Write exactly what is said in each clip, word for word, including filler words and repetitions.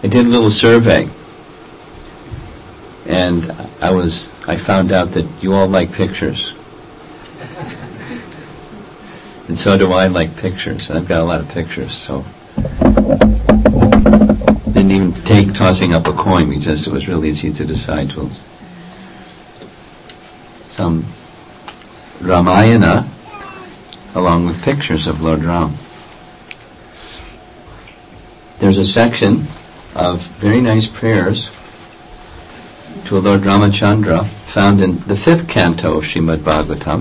I did a little survey, and I was I found out that you all like pictures, and so do I like pictures. I've got a lot of pictures, so didn't even take tossing up a coin. We just it was really easy to decide. Well, some Ramayana along with pictures of Lord Ram. There's a section of very nice prayers to Lord Ramachandra found in the fifth canto of Srimad Bhagavatam.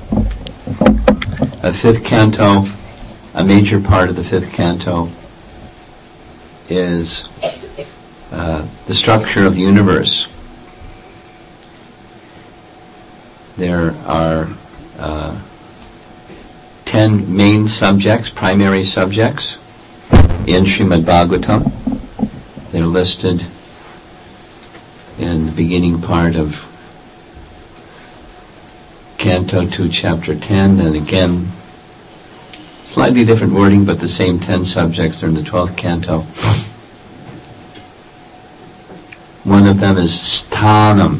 A fifth canto, a major part of the fifth canto is uh, the structure of the universe. There are uh, ten main subjects, primary subjects, in Srimad Bhagavatam. They're listed in the beginning part of Canto two, Chapter ten, and again, slightly different wording, but the same ten subjects are in the twelfth canto. One of them is sthanam.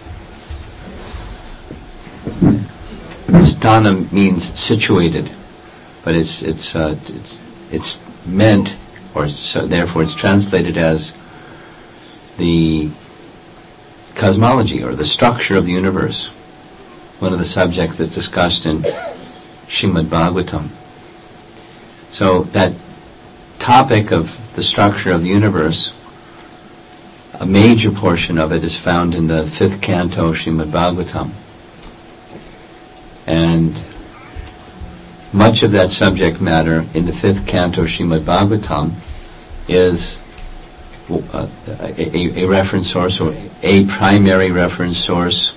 Sthanam means situated, but it's it's uh, it's, it's meant, or so therefore it's translated as the cosmology or the structure of the universe. One of the subjects that's discussed in Srimad Bhagavatam. So that topic of the structure of the universe, a major portion of it is found in the fifth canto of Srimad Bhagavatam. And much of that subject matter in the fifth canto of Srimad Bhagavatam is uh, a, a, a reference source, or a primary reference source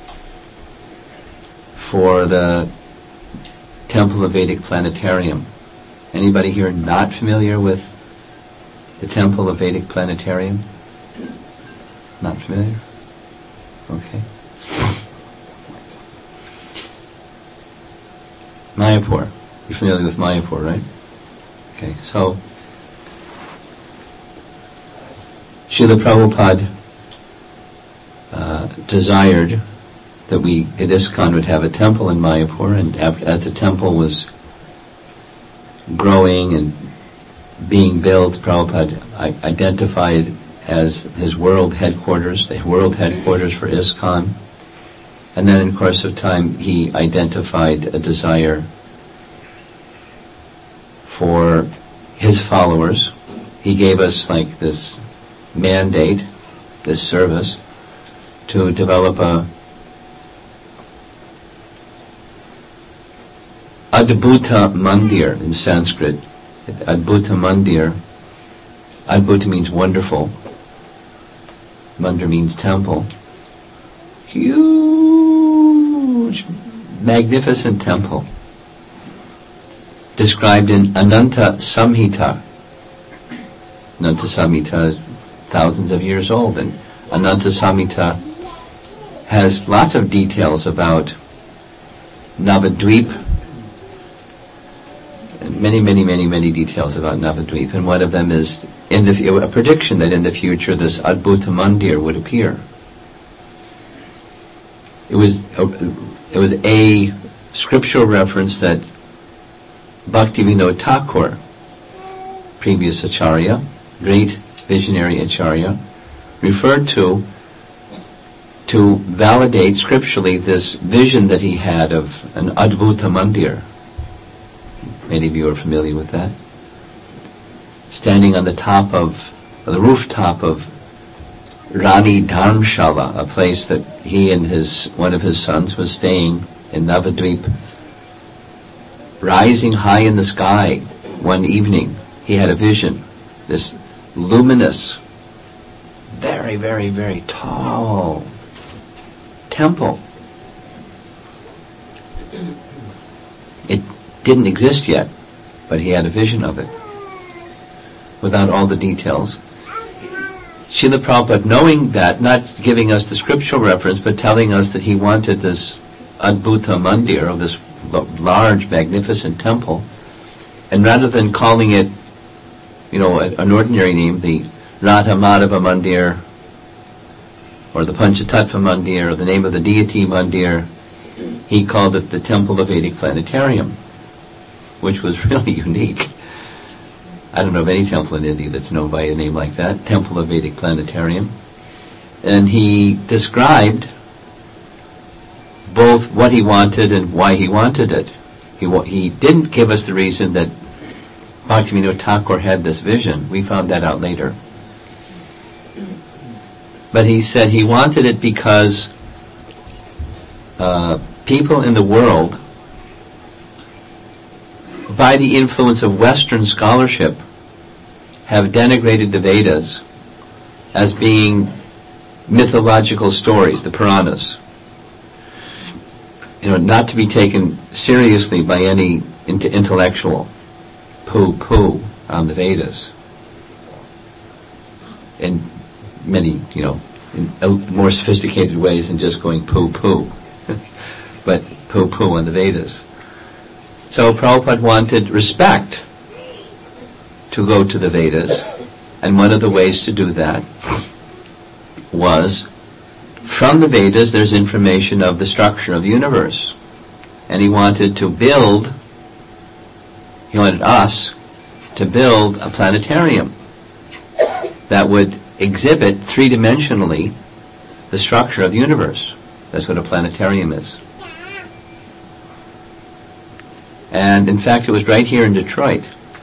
for the Temple of Vedic Planetarium. Anybody here not familiar with the Temple of Vedic Planetarium? Not familiar? Okay. Mayapur. You're familiar with Mayapur, right? Okay, so Srila Prabhupada uh, desired that we at ISKCON would have a temple in Mayapur, and after, as the temple was growing and being built, Prabhupada I- identified as his world headquarters, the world headquarters for ISKCON. And then in course of time, he identified a desire for his followers. He gave us like this mandate, this service, to develop a Adbhuta Mandir in Sanskrit. Adbhuta Mandir. Adbhuta means wonderful. Mandir means temple. Huge, magnificent temple. Described in Ananta Samhita. Ananta Samhita is thousands of years old, and Ananta Samhita has lots of details about Navadvip. Many, many, many, many details about Navadvip, and one of them is in the a prediction that in the future this Adbhuta Mandir would appear. It was a, it was a scriptural reference that Bhaktivinoda Thakur, previous Acharya, great visionary Acharya, referred to to validate scripturally this vision that he had of an Adbhuta Mandir. Many of you are familiar with that. Standing on the top of, the rooftop of Rani Dharmshala, a place that he and his one of his sons was staying in Navadvip. Rising high in the sky one evening, he had a vision, this luminous, very, very, very tall temple. It didn't exist yet, but he had a vision of it, without all the details. Srila Prabhupada, knowing that, not giving us the scriptural reference, but telling us that he wanted this Adbhuta Mandir, of this large, magnificent temple, and rather than calling it, you know, an ordinary name, the Radha Madhava Mandir, or the Panchatattva Mandir, or the name of the deity Mandir. He called it the Temple of Vedic Planetarium, which was really unique. I don't know of any temple in India that's known by a name like that, Temple of Vedic Planetarium. And he described both what he wanted and why he wanted it. He, wa- he didn't give us the reason that Bhaktivinoda Thakur had this vision. We found that out later. But he said he wanted it because uh, people in the world, by the influence of Western scholarship, have denigrated the Vedas as being mythological stories, the Puranas. You know, not to be taken seriously by any int- intellectual. Poo-poo on the Vedas. In many, you know, in uh, more sophisticated ways than just going poo-poo. But poo-poo on the Vedas. So Prabhupada wanted respect to go to the Vedas, and one of the ways to do that was, from the Vedas there's information of the structure of the universe. And he wanted to build, he wanted us to build a planetarium that would exhibit three-dimensionally the structure of the universe. That's what a planetarium is. And in fact, it was right here in Detroit.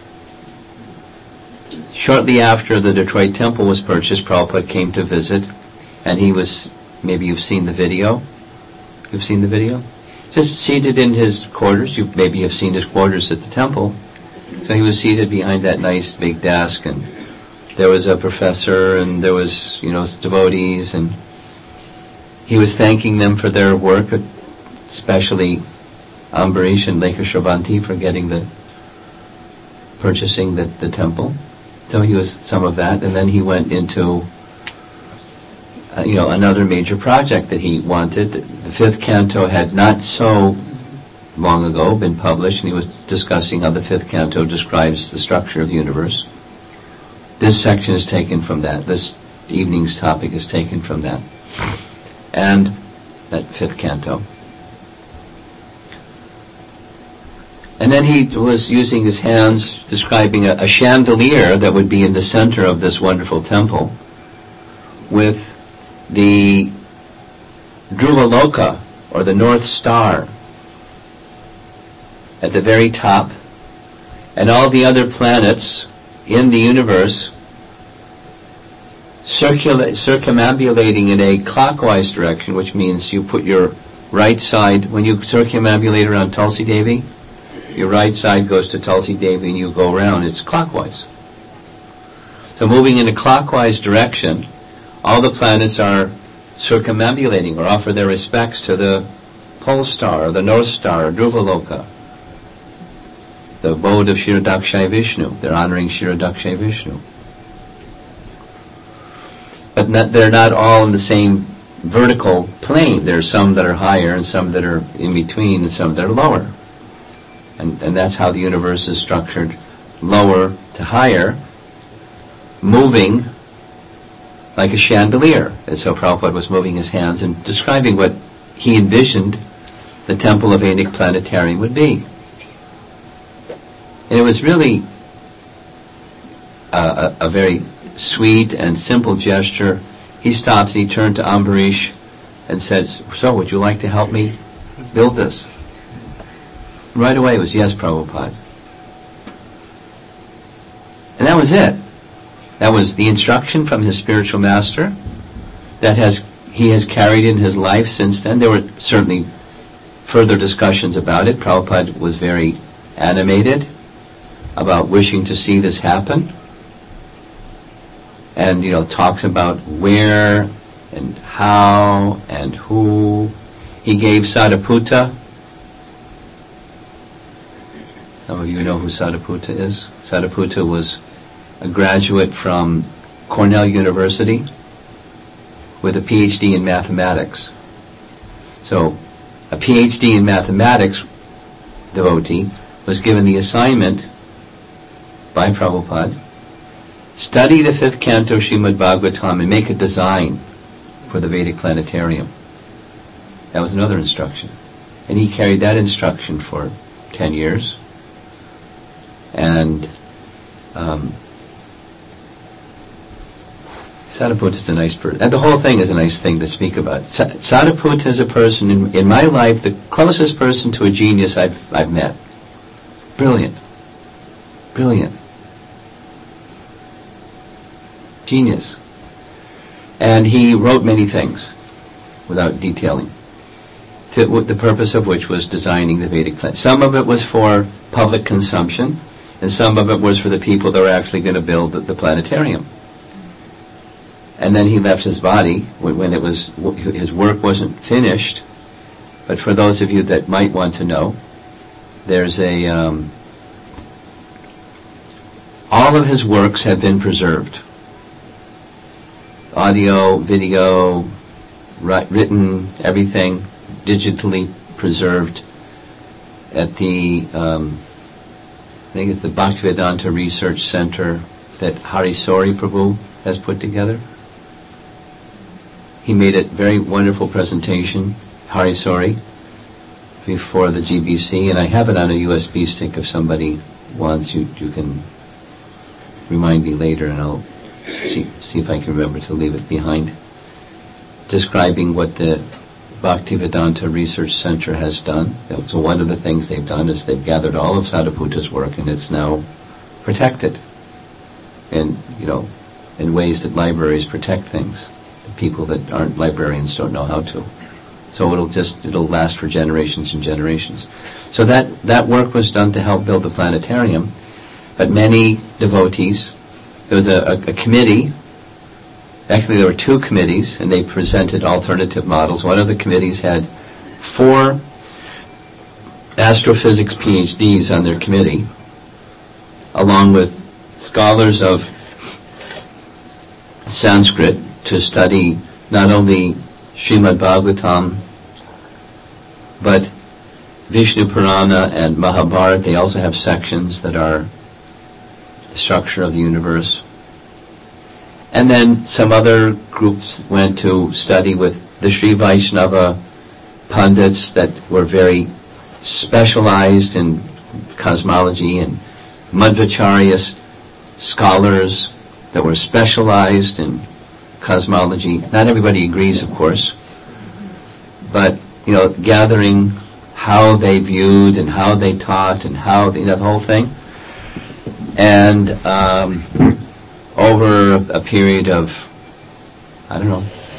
Shortly after the Detroit temple was purchased, Prabhupada came to visit, and he was, maybe you've seen the video? You've seen the video? Just seated in his quarters. You maybe have seen his quarters at the temple. So he was seated behind that nice big desk, and there was a professor, and there was, you know, devotees, and he was thanking them for their work, especially Ambarish and Lekha Shravanti for getting the, purchasing the, the temple. So he was some of that, and then he went into, uh, you know, another major project that he wanted. The fifth canto had not so long ago been published, and he was discussing how the fifth canto describes the structure of the universe. This section is taken from that. This evening's topic is taken from that. And that fifth canto. And then he was using his hands, describing a, a chandelier that would be in the center of this wonderful temple, with the Dhruvaloka, or the North Star, at the very top, and all the other planets in the universe circula- circumambulating in a clockwise direction, which means you put your right side, when you circumambulate around Tulsi Devi, your right side goes to Tulsi Devi and you go around. It's clockwise. So moving in a clockwise direction, all the planets are circumambulating or offer their respects to the pole star, or the North Star, or Dhruvaloka, the abode of Kshirodakshayi Vishnu. They're honoring Kshirodakshayi Vishnu. But not, they're not all in the same vertical plane. There are some that are higher and some that are in between and some that are lower. And, and that's how the universe is structured, lower to higher, moving like a chandelier. And so Prabhupada was moving his hands and describing what he envisioned the Temple of Vedic Planetarium would be. And it was really a, a, a very sweet and simple gesture. He stopped and he turned to Ambarish and said, "So, would you like to help me build this?" Right away it was, "Yes, Prabhupada." And that was it. That was the instruction from his spiritual master that has he has carried in his life since then. There were certainly further discussions about it. Prabhupada was very animated about wishing to see this happen. And, you know, talks about where and how and who. He gave Sadaputta. Some of you know who Sadaputta is. Sadaputta was a graduate from Cornell University with a P H D in mathematics. So, a P H D in mathematics devotee was given the assignment by Prabhupada study the fifth canto of Srimad Bhagavatam and make a design for the Vedic planetarium. That was another instruction. And he carried that instruction for ten years. And um, Sariputta is a nice person. And the whole thing is a nice thing to speak about. Sa- Sariputta is a person, in, in my life, the closest person to a genius I've, I've met. Brilliant. Brilliant. Genius. And he wrote many things without detailing, to, the purpose of which was designing the Vedic planet. Some of it was for public consumption, and some of it was for the people that were actually going to build the, the planetarium. And then he left his body when, when it was his work wasn't finished. But for those of you that might want to know, there's a um, all of his works have been preserved. Audio, video, ri- written, everything digitally preserved at the, um, I think it's the Bhaktivedanta Research Center that Hari Sori Prabhu has put together. He made a very wonderful presentation, Hari Sori, before the G B C, and I have it on a U S B stick if somebody wants. You, you can remind me later, and I'll see, see if I can remember to leave it behind, describing what the Bhaktivedanta Research Center has done. So one of the things they've done is they've gathered all of Sariputta's work, and it's now protected in, you know, in ways that libraries protect things. The people that aren't librarians don't know how to. So it'll just, it'll last for generations and generations. So that, that work was done to help build the planetarium, but many devotees, there was a, a, a committee, actually there were two committees, and they presented alternative models. One of the committees had four astrophysics P H Ds on their committee, along with scholars of Sanskrit to study not only Srimad Bhagavatam, but Vishnu Purana and Mahabharata. They also have sections that are the structure of the universe. And then some other groups went to study with the Sri Vaishnava pundits that were very specialized in cosmology, and Madhvacharya scholars that were specialized in cosmology. Not everybody agrees, of course, but, you know, gathering how they viewed and how they taught and how they, that whole thing. And um, over a period of, I don't know,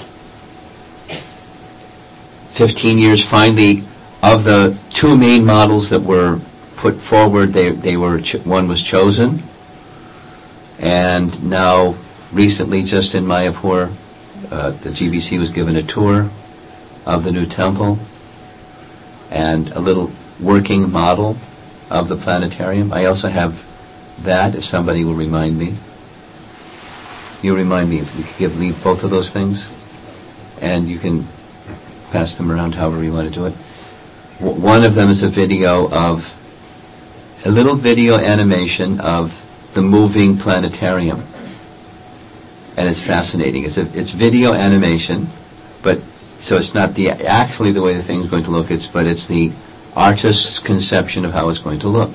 fifteen years, finally, of the two main models that were put forward, they they were ch- one was chosen, and now recently, just in Mayapur, uh, the G B C was given a tour of the new temple and a little working model of the planetarium. I also have that, if somebody will remind me. You remind me if you could give, leave both of those things, and you can pass them around however you want to do it. W- one of them is a video of, a little video animation of the moving planetarium. And it's fascinating. It's a, it's video animation, but so it's not the actually the way the thing's going to look. It's but it's the artist's conception of how it's going to look.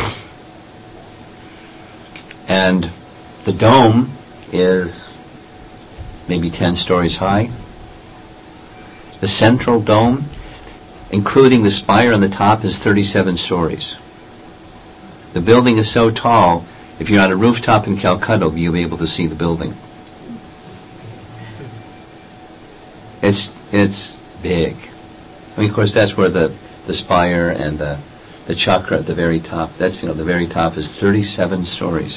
And the dome is maybe ten stories high. The central dome, including the spire on the top, is thirty-seven stories. The building is so tall, if you're on a rooftop in Calcutta, you'll be able to see the building. It's it's big. I mean, of course, that's where the, the spire and the the chakra at the very top. That's, you know, the very top is thirty-seven stories.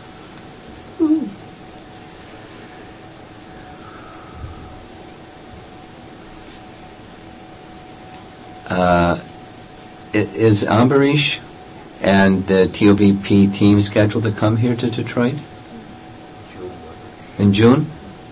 Uh, is Ambarish and the T O V P team scheduled to come here to Detroit? In June?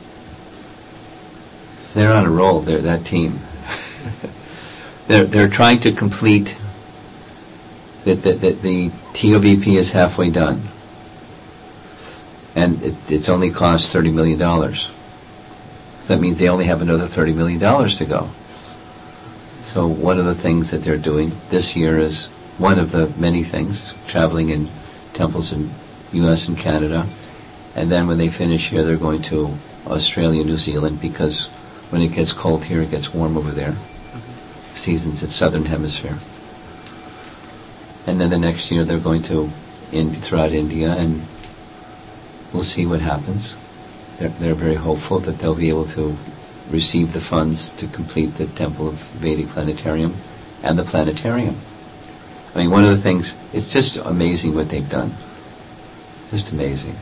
They're on a roll. They're that team. they're they're trying to complete. That the, the, the T O V P is halfway done. And it, it's only cost thirty million dollars. That means they only have another thirty million dollars to go. So one of the things that they're doing this year is, one of the many things, traveling in temples in U S and Canada. And then when they finish here, they're going to Australia, New Zealand, because when it gets cold here, it gets warm over there. Mm-hmm. Seasons, it's southern hemisphere. And then the next year, they're going to in, throughout India, and we'll see what happens. They're, they're very hopeful that they'll be able to receive the funds to complete the Temple of Vedic Planetarium and the planetarium. I mean, one of the things, it's just amazing what they've done. Just amazing.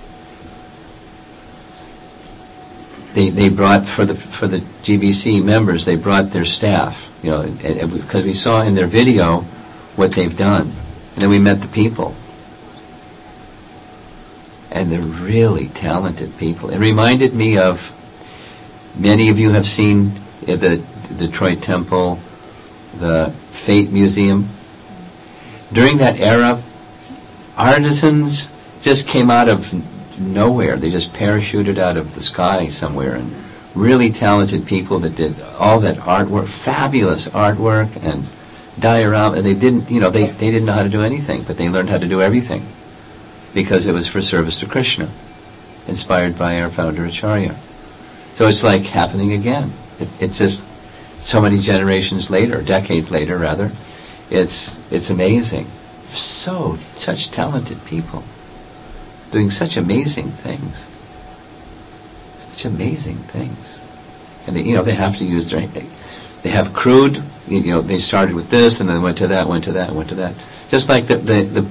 They they brought, for the for the G B C members, they brought their staff, you know, and, and because we saw in their video what they've done. And then we met the people. And they're really talented people. It reminded me of, many of you have seen the, the Detroit Temple, the Fate Museum. During that era, artisans just came out of nowhere. They just parachuted out of the sky somewhere, and really talented people that did all that artwork, fabulous artwork and diorama. And they didn't, you know, they, they didn't know how to do anything, but they learned how to do everything because it was for service to Krishna, inspired by our founder Acharya. So it's like happening again. It, it's just so many generations later, decades later rather. It's it's amazing. So such talented people doing such amazing things. Such amazing things. And they, you know, they have to use their, they, they have crude, you know, they started with this and then went to that, went to that, went to that. Just like the the the,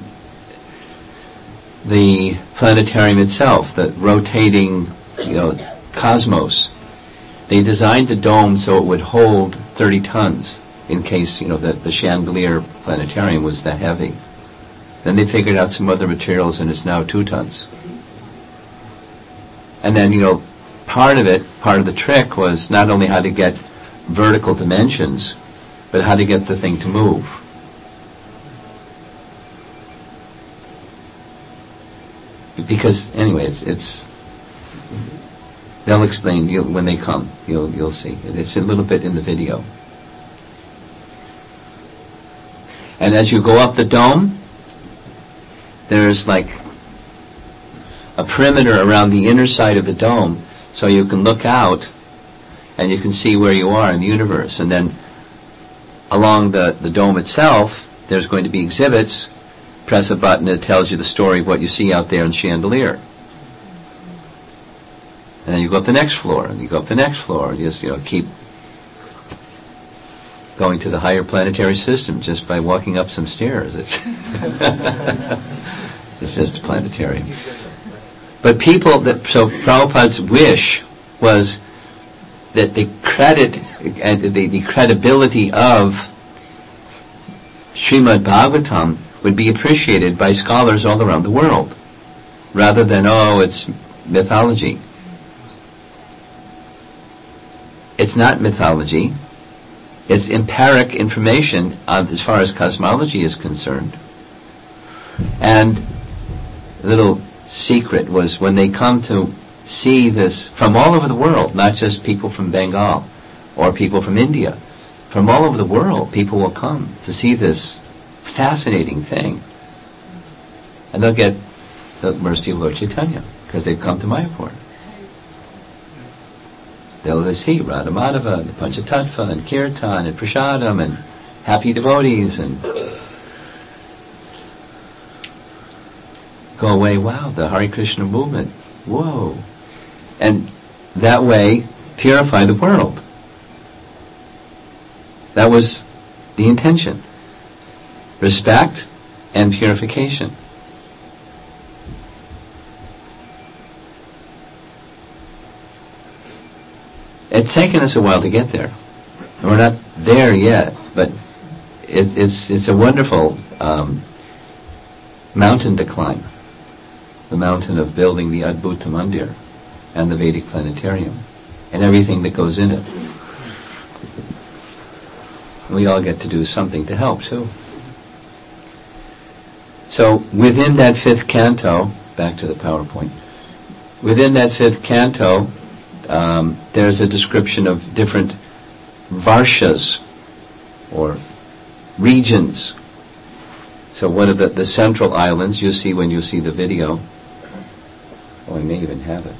the planetarium itself, the rotating, you know, cosmos. They designed the dome so it would hold thirty tons in case, you know, the, the chandelier planetarium was that heavy. Then they figured out some other materials and it's now two tons. And then, you know, part of it, part of the trick was not only how to get vertical dimensions, but how to get the thing to move. Because, anyway, it's, it's they'll explain you when they come. You'll you'll see. It's a little bit in the video. And as you go up the dome, there's like a perimeter around the inner side of the dome, so you can look out and you can see where you are in the universe. And then along the, the dome itself, there's going to be exhibits. Press a button, it tells you the story of what you see out there in the chandelier. And then you go up the next floor, and you go up the next floor, and you just, you know, keep going to the higher planetary system just by walking up some stairs. It's it's just a planetarium. But people that, so Prabhupada's wish was that the credit and the, the credibility of Srimad Bhagavatam would be appreciated by scholars all around the world, rather than, oh, it's mythology. It's not mythology. It's empiric information on, as far as cosmology is concerned. And a little secret was when they come to see this from all over the world, not just people from Bengal or people from India, from all over the world, people will come to see this fascinating thing. And they'll get the mercy of Lord Chaitanya because they've come to Mayapur. They'll see Radha Madhava and Panchatattva and Kirtan and Prasadam and happy devotees and go away, wow, the Hare Krishna movement, whoa. And that way purify the world. That was the intention. Respect and purification. It's taken us a while to get there. We're not there yet, but it, it's it's a wonderful um, mountain to climb. The mountain of building the Adbhuta Mandir and the Vedic Planetarium and everything that goes in it. We all get to do something to help too. So within that fifth canto, back to the PowerPoint, within that fifth canto, um, there's a description of different varshas, or regions. So one of the, the central islands, you'll see when you see the video. Oh, I may even have it.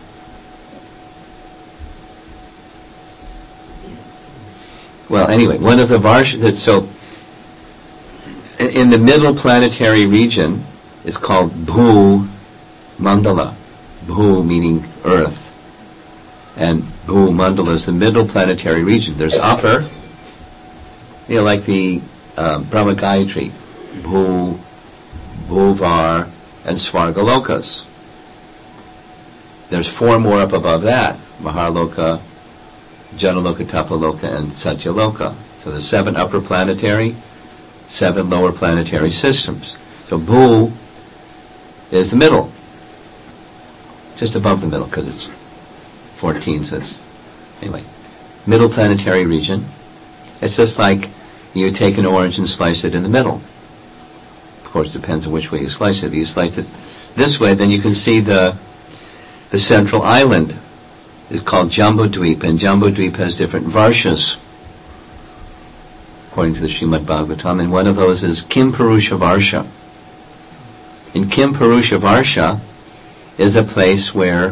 Well, anyway, one of the varshas, so in, in the middle planetary region is called Bhu Mandala. Bhu meaning earth. And Bhu Mandala is the middle planetary region. There's upper, you know, like the uh, Brahma Gayatri, Bhu, Bhuvar, and Svargalokas. There's four more up above that, Maharloka, Janaloka, Tapaloka, and Satyaloka. So there's seven upper planetary, seven lower planetary systems. So Bhu is the middle, just above the middle, because it's fourteen, so it's, anyway, middle planetary region. It's just like you take an orange and slice it in the middle. Of course, it depends on which way you slice it. If you slice it this way, then you can see the the central island is called Jambudweep, and Jambudweep has different varshas, according to the Srimad Bhagavatam, and one of those is Kimpurusha Varsha. In Kimpurusha Varsha is a place where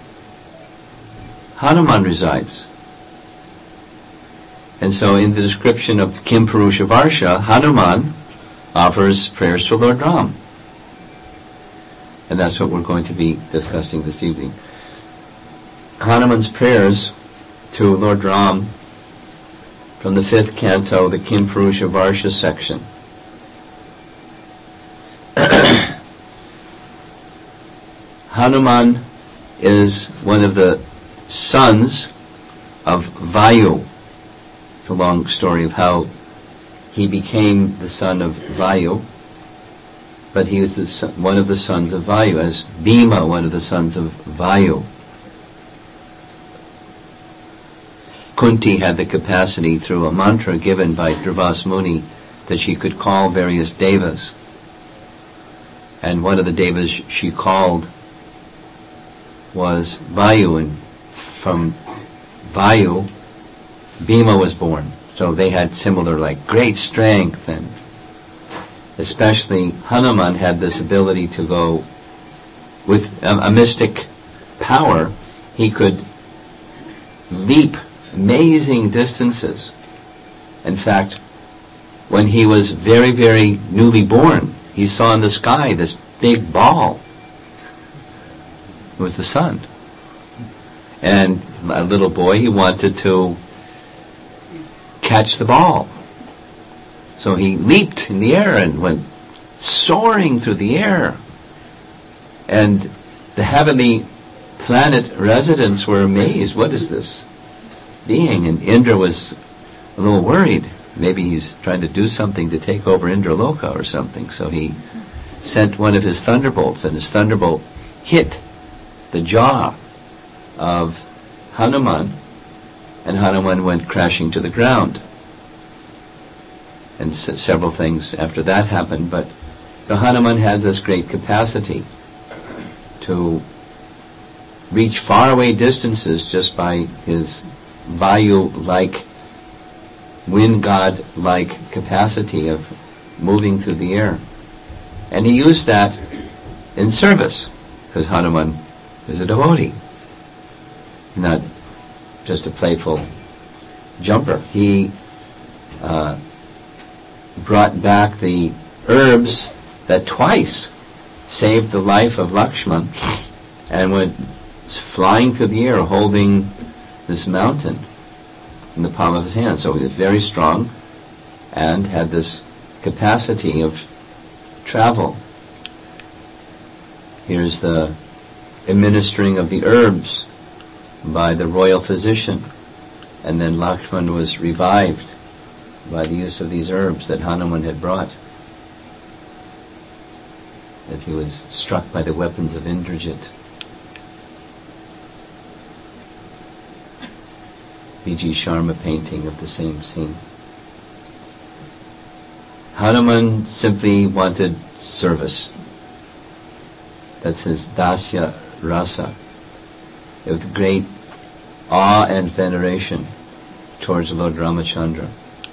Hanuman resides. And so in the description of Kimpurusha Varsha, Hanuman offers prayers to Lord Ram. And that's what we're going to be discussing this evening. Hanuman's prayers to Lord Ram from the fifth canto, the Kimpurusha Varsha section. Hanuman is one of the sons of Vayu. It's a long story of how he became the son of Vayu, but he was the son, one of the sons of Vayu, as Bhima, one of the sons of Vayu. Kunti had the capacity through a mantra given by Durvas Muni that she could call various devas. And one of the devas she called was Vayu, and from Vayu, Bhima was born. So they had similar, like, great strength, and especially Hanuman had this ability to go with a, a mystic power. He could leap amazing distances. In fact, when he was very, very newly born, he saw in the sky this big ball. It was the sun. And a little boy, he wanted to catch the ball. So he leaped in the air and went soaring through the air. And the heavenly planet residents were amazed. What is this being? And Indra was a little worried. Maybe he's trying to do something to take over Indraloka or something. So he sent one of his thunderbolts, and his thunderbolt hit the jaw of Hanuman, and Hanuman went crashing to the ground. And s- several things after that happened, but so Hanuman had this great capacity to reach faraway distances just by his Vayu-like, wind god-like capacity of moving through the air. And he used that in service, because Hanuman is a devotee, not just a playful jumper. He uh, brought back the herbs that twice saved the life of Lakshman, and went flying through the air holding this mountain in the palm of his hand. So he was very strong and had this capacity of travel. Here's the administering of the herbs by the royal physician, and then Lakshman was revived by the use of these herbs that Hanuman had brought as he was struck by the weapons of Indrajit. B G Sharma painting of the same scene. Hanuman simply wanted service. That's his dasya rasa. with great awe and veneration towards Lord Ramachandra.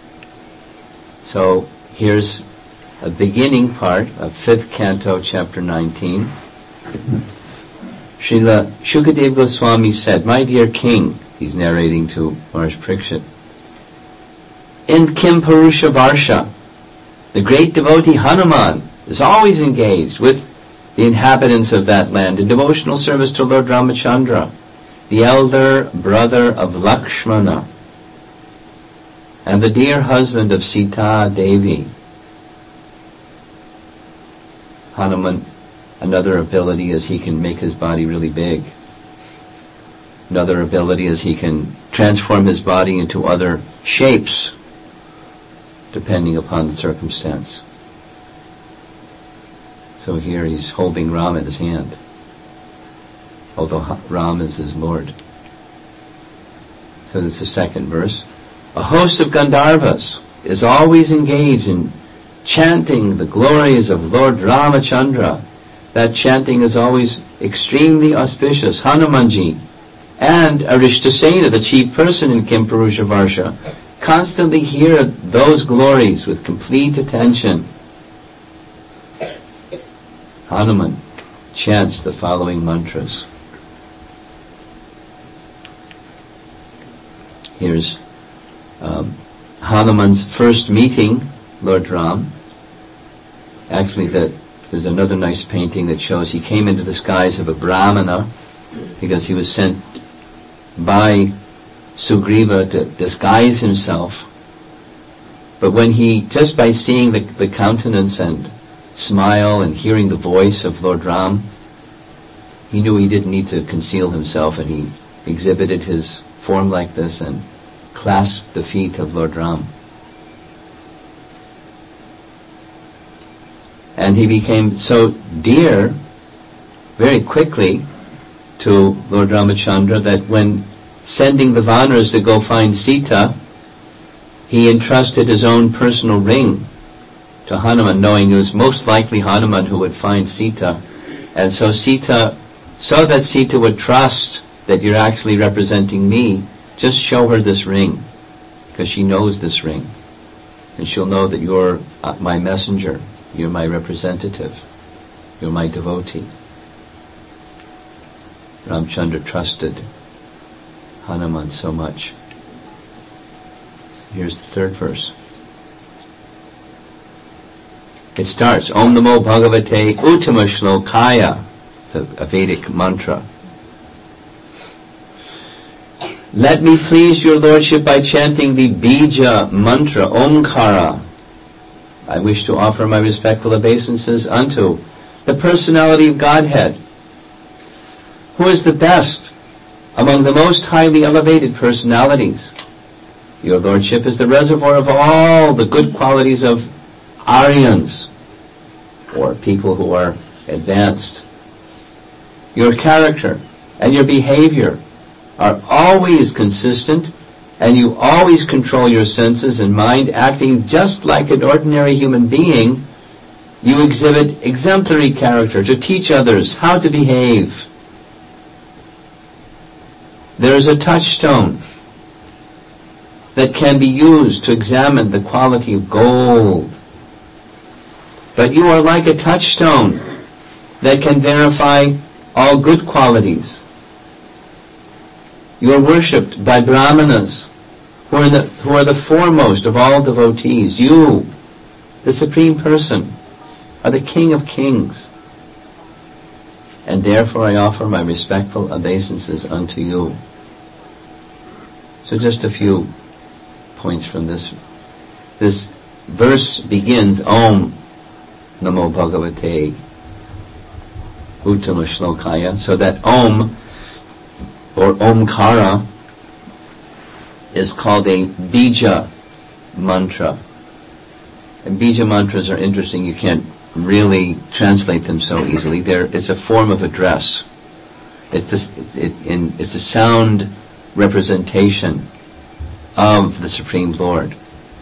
So here's a beginning part of fifth canto, chapter nineteen. Srila Shukadeva Goswami said, "My dear king," he's narrating to Maharaj Parikshit, "in Kim Purusha Varsha, the great devotee Hanuman is always engaged with the inhabitants of that land in devotional service to Lord Ramachandra, the elder brother of Lakshmana, and the dear husband of Sita Devi." Hanuman, another ability is he can make his body really big. Another ability is he can transform his body into other shapes, depending upon the circumstance. So here he's holding Ram in his hand, although Ram is his Lord. So this is the second verse. A host of Gandharvas is always engaged in chanting the glories of Lord Ramachandra. That chanting is always extremely auspicious. Hanumanji and Arishtasena, the chief person in Kim Purusha Varsha, constantly hear those glories with complete attention. Hanuman chants the following mantras. Here's um, Hanuman's first meeting, Lord Ram. Actually, that there's another nice painting that shows he came into the guise of a Brahmana because he was sent by Sugriva to disguise himself. But when he, just by seeing the, the countenance and smile and hearing the voice of Lord Ram, he knew he didn't need to conceal himself, and he exhibited his form like this and clasped the feet of Lord Ram. And he became so dear very quickly to Lord Ramachandra that when sending the Vanaras to go find Sita, he entrusted his own personal ring to Hanuman, knowing it was most likely Hanuman who would find Sita. And so Sita, so that Sita would trust that you're actually representing me, just show her this ring, because she knows this ring. And she'll know that you're uh, my messenger, you're my representative, you're my devotee. Ramchandra trusted Hanuman so much. Here's the third verse. It starts, Om Namo Bhagavate Uttama Shlokaya. It's a, a Vedic mantra. Let me please your Lordship by chanting the Bija mantra, Omkara. I wish to offer my respectful obeisances unto the personality of Godhead, who is the best among the most highly elevated personalities. Your Lordship is the reservoir of all the good qualities of Aryans, or people who are advanced. Your character and your behavior are always consistent, and you always control your senses and mind, acting just like an ordinary human being. You exhibit exemplary character to teach others how to behave. There is a touchstone that can be used to examine the quality of gold. But you are like a touchstone that can verify all good qualities. You are worshipped by Brahmanas, who are, the, who are the foremost of all devotees. You, the Supreme Person, are the King of Kings. And therefore I offer my respectful obeisances unto you. So just a few points from this. This verse begins, Om Namo Bhagavate Uttama Shlokaya, so that Om, or Omkara, is called a Bija mantra. And Bija mantras are interesting. You can't really translate them so easily. They're, it's a form of address. It's this, it, in, it's a sound representation of the Supreme Lord.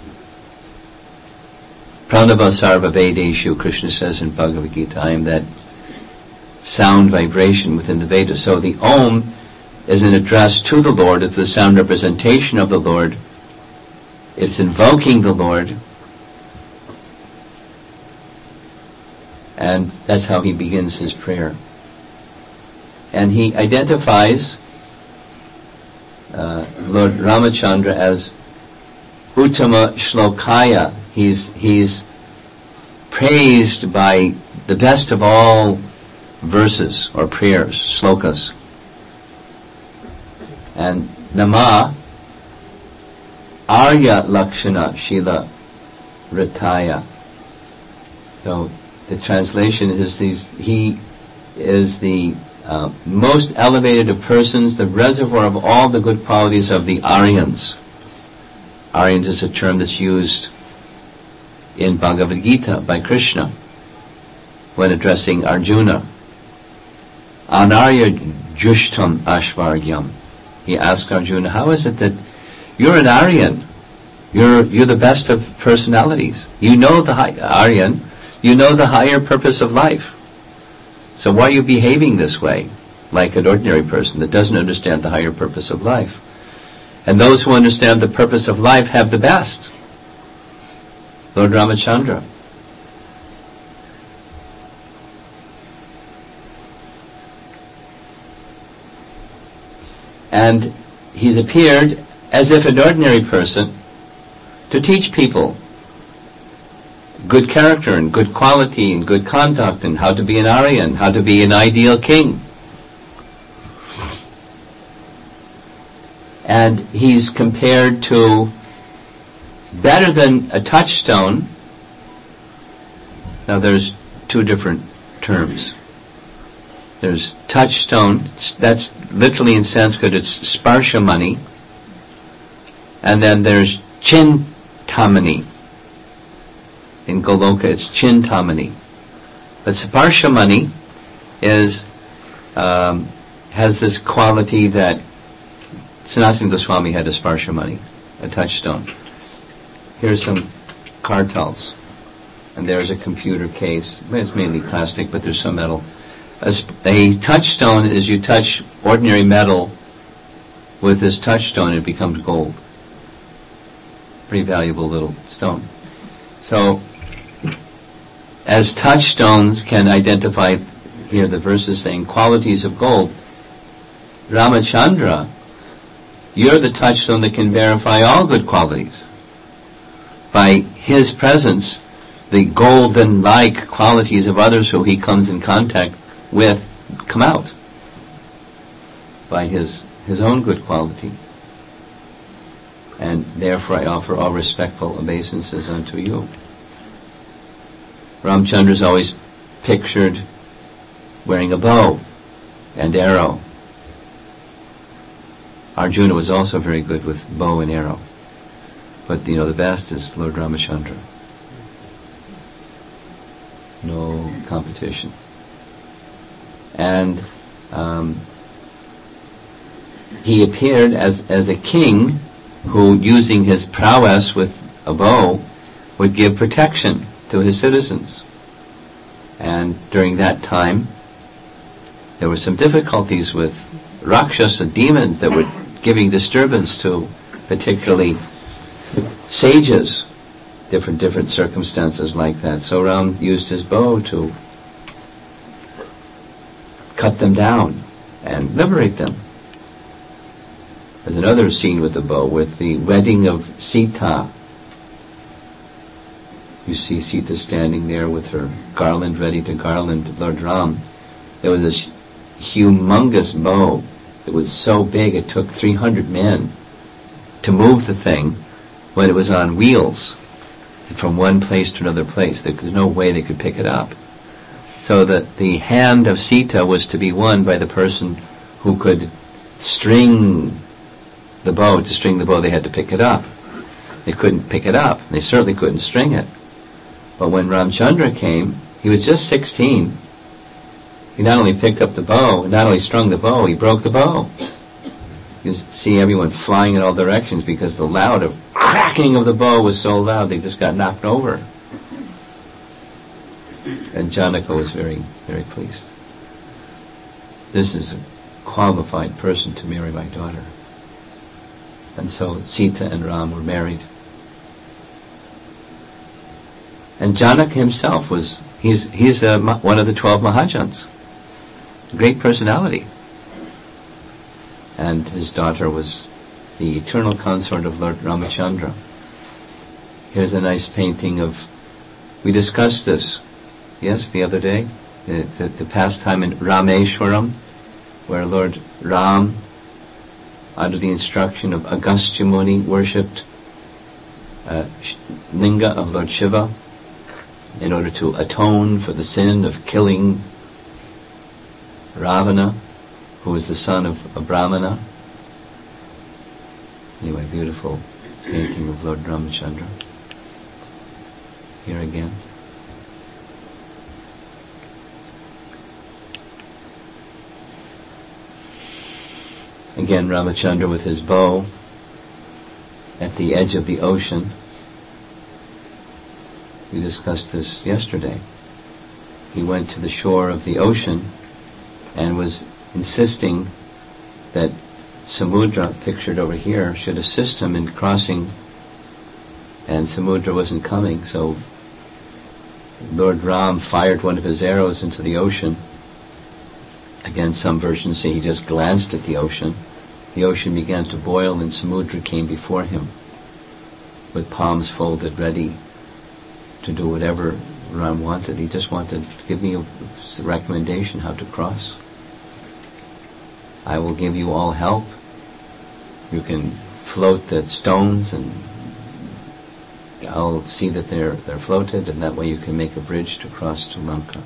Pranava Sarva Vedeshu, Krishna says in Bhagavad Gita, I am that sound vibration within the Vedas. So the Om is an address to the Lord. It's the sound representation of the Lord. It's invoking the Lord. And that's how he begins his prayer. And he identifies uh, Lord Ramachandra as Uttama Shlokaya. He's, he's praised by the best of all verses or prayers, slokas. And Nama Arya Lakshana Shila Ritaya. So the translation is these, he is the uh, most elevated of persons, the reservoir of all the good qualities of the Aryans. Aryans is a term that's used in Bhagavad Gita by Krishna when addressing Arjuna. Anarya Jushtam Ashvaryam. He asked Arjuna, how is it that you're an Aryan? You're you're the best of personalities. You know the high, Aryan, you know the higher purpose of life. So why are you behaving this way, like an ordinary person that doesn't understand the higher purpose of life? And those who understand the purpose of life have the best. Lord Ramachandra. And he's appeared as if an ordinary person to teach people good character and good quality and good conduct and how to be an Aryan, how to be an ideal king. And he's compared to better than a touchstone. Now there's two different terms. There's touchstone, that's literally in Sanskrit it's sparsha money. And then there's chintamani. In Goloka it's chintamani. But sparsha money is, um, has this quality that Sanatana Goswami had a sparsha money, a touchstone. Here's some kartals. And there's a computer case. It's mainly plastic, but there's some metal. A, a touchstone is you touch ordinary metal with this touchstone, it becomes gold. Pretty valuable little stone. So, as touchstones can identify, here the verse is saying, qualities of gold, Ramachandra, you're the touchstone that can verify all good qualities. By his presence, the golden-like qualities of others who he comes in contact with come out by his his own good quality. And therefore I offer all respectful obeisances unto you. Ramchandra is always pictured wearing a bow and arrow. Arjuna was also very good with bow and arrow. But, you know, the best is Lord Ramachandra. No competition. And um, he appeared as, as a king who, using his prowess with a bow, would give protection to his citizens. And during that time, there were some difficulties with Rakshasa demons that were giving disturbance to particularly sages, different different circumstances like that. So Ram used his bow to cut them down and liberate them. There's another scene with the bow, with the wedding of Sita. You see Sita standing there with her garland ready to garland Lord Ram. There was this humongous bow. It was so big it took three hundred men to move the thing when it was on wheels from one place to another place. There was no way they could pick it up. So that the hand of Sita was to be won by the person who could string the bow. To string the bow, they had to pick it up. They couldn't pick it up. They certainly couldn't string it. But when Ramchandra came, he was just sixteen. He not only picked up the bow, not only strung the bow, he broke the bow. You see everyone flying in all directions because the loud of cracking of the bow was so loud they just got knocked over. And Janaka was very, very pleased. This is a qualified person to marry my daughter. And so Sita and Ram were married. And Janaka himself was, he's, he's uh, one of the twelve Mahajans. Great personality. And his daughter was the eternal consort of Lord Ramachandra. Here's a nice painting of, we discussed this, yes, the other day, the, the, the pastime in Rameshwaram, where Lord Ram, under the instruction of Agastya Muni, worshipped uh, Linga of Lord Shiva in order to atone for the sin of killing Ravana, who was the son of a Brahmana. Anyway, beautiful painting of Lord Ramachandra. Here again. Again, Ramachandra with his bow at the edge of the ocean. We discussed this yesterday. He went to the shore of the ocean and was insisting that Samudra, pictured over here, should assist him in crossing, and Samudra wasn't coming, so Lord Ram fired one of his arrows into the ocean. Again, some versions say he just glanced at the ocean. The ocean began to boil and Samudra came before him with palms folded, ready to do whatever Ram wanted. He just wanted to give me a recommendation how to cross. I will give you all help. You can float the stones and I'll see that they're they're floated, and that way you can make a bridge to cross to Lanka.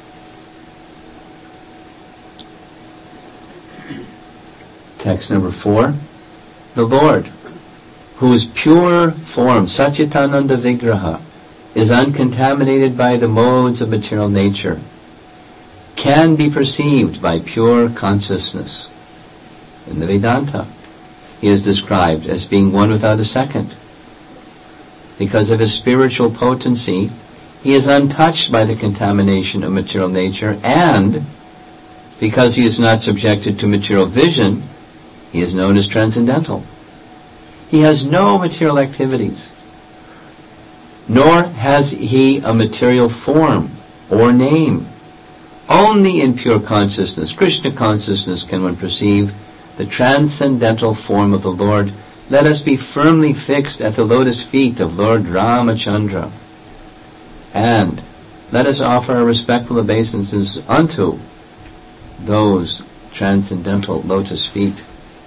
Text number four. The Lord, whose pure form, Satchitananda Vigraha, is uncontaminated by the modes of material nature, can be perceived by pure consciousness. In the Vedanta, he is described as being one without a second. Because of his spiritual potency, he is untouched by the contamination of material nature, and because he is not subjected to material vision, he is known as transcendental. He has no material activities, nor has he a material form or name. Only in pure consciousness, Krishna consciousness, can one perceive the transcendental form of the Lord. Let us be firmly fixed at the lotus feet of Lord Ramachandra, and let us offer our respectful obeisances unto those transcendental lotus feet.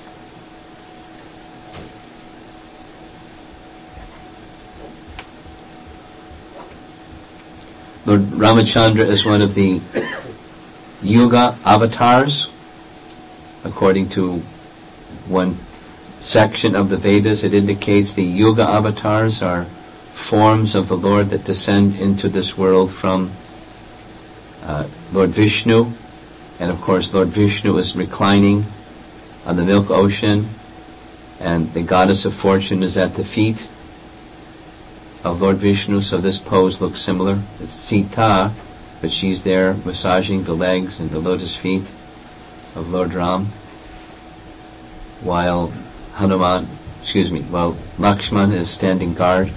Lord Ramachandra is one of the Yuga avatars, according to one section of the Vedas. It indicates the Yuga avatars are forms of the Lord that descend into this world from uh, Lord Vishnu, and of course Lord Vishnu is reclining on the milk ocean, and the goddess of fortune is at the feet of Lord Vishnu, so this pose looks similar. It's Sita, but she's there massaging the legs and the lotus feet of Lord Ram, while Hanuman, excuse me, while Lakshman is standing guard,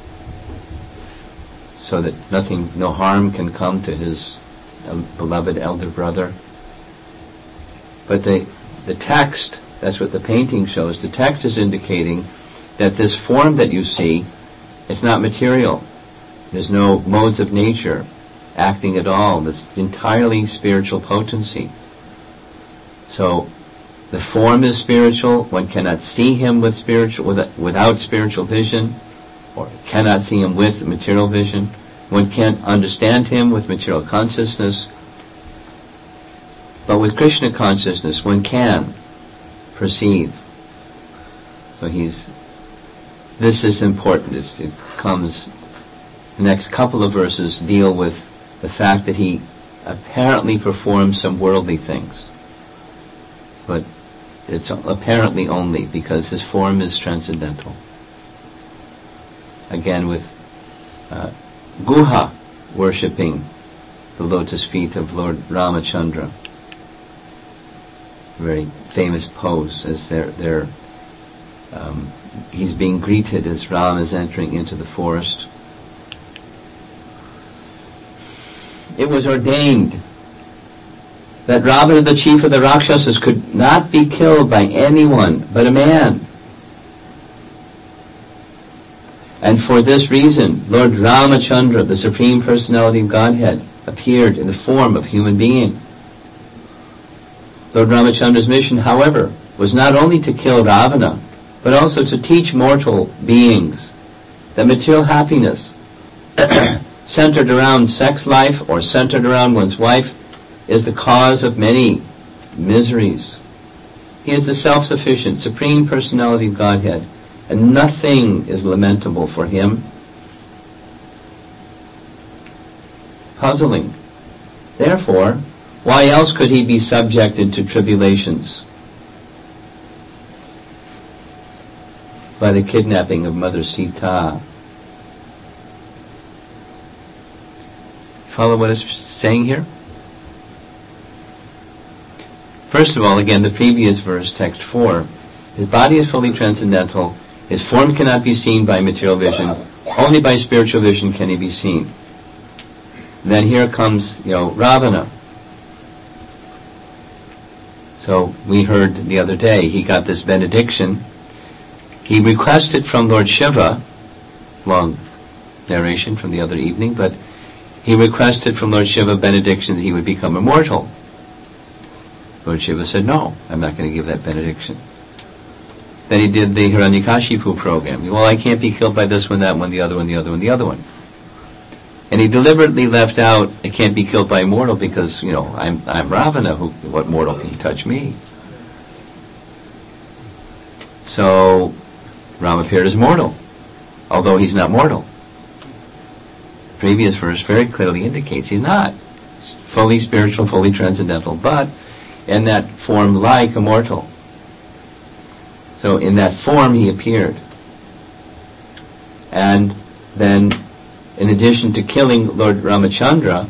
so that nothing, no harm can come to his um, beloved elder brother. But the the text, that's what the painting shows, the text is indicating that this form that you see, it's not material. There's no modes of nature acting at all. It's entirely spiritual potency. So the form is spiritual. One cannot see him with spiritual without, without spiritual vision, or cannot see him with material vision. One can't understand him with material consciousness. But with Krishna consciousness, one can perceive. So he's This is important. It's, it comes, the next couple of verses deal with the fact that he apparently performs some worldly things. But it's apparently only because his form is transcendental. Again, with uh, Guha worshipping the lotus feet of Lord Ramachandra. very famous pose as they're, they're um, he's being greeted as Ram is entering into the forest. It was ordained that Ravana, the chief of the Rakshasas, could not be killed by anyone but a man. And for this reason, Lord Ramachandra, the Supreme Personality of Godhead, appeared in the form of human being. Lord Ramachandra's mission, however, was not only to kill Ravana, but also to teach mortal beings that material happiness centered around sex life or centered around one's wife is the cause of many miseries. He is the self-sufficient, Supreme Personality of Godhead, and nothing is lamentable for him. Puzzling. Therefore, why else could he be subjected to tribulations by the kidnapping of Mother Sita? Follow what it's saying here? First of all, again, the previous verse, text four, his body is fully transcendental, his form cannot be seen by material vision, only by spiritual vision can he be seen. Then here comes, you know, Ravana. So we heard the other day, he got this benediction. He requested from Lord Shiva, long narration from the other evening, but he requested from Lord Shiva benediction that he would become immortal. Lord Shiva said, no, I'm not going to give that benediction. Then he did the Hiranyakashipu program. Well, I can't be killed by this one, that one, the other one, the other one, the other one. And he deliberately left out, I can't be killed by a mortal because, you know, I'm I'm Ravana, who, what mortal can touch me? So, Ram appeared as mortal, although he's not mortal. The previous verse very clearly indicates he's not. He's fully spiritual, fully transcendental, but in that form like a mortal. So in that form he appeared. And then, in addition to killing Lord Ramachandra,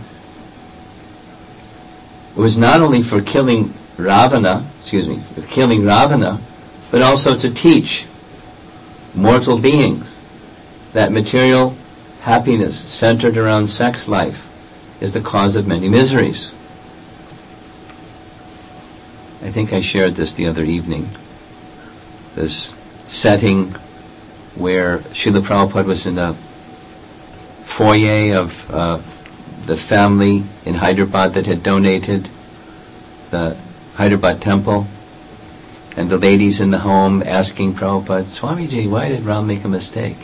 it was not only for killing Ravana, excuse me, for killing Ravana, but also to teach mortal beings that material happiness centered around sex life is the cause of many miseries. I think I shared this the other evening. This setting where Srila Prabhupada was in a foyer of uh, the family in Hyderabad that had donated the Hyderabad temple, and the ladies in the home asking Prabhupada, Swamiji, why did Ram make a mistake?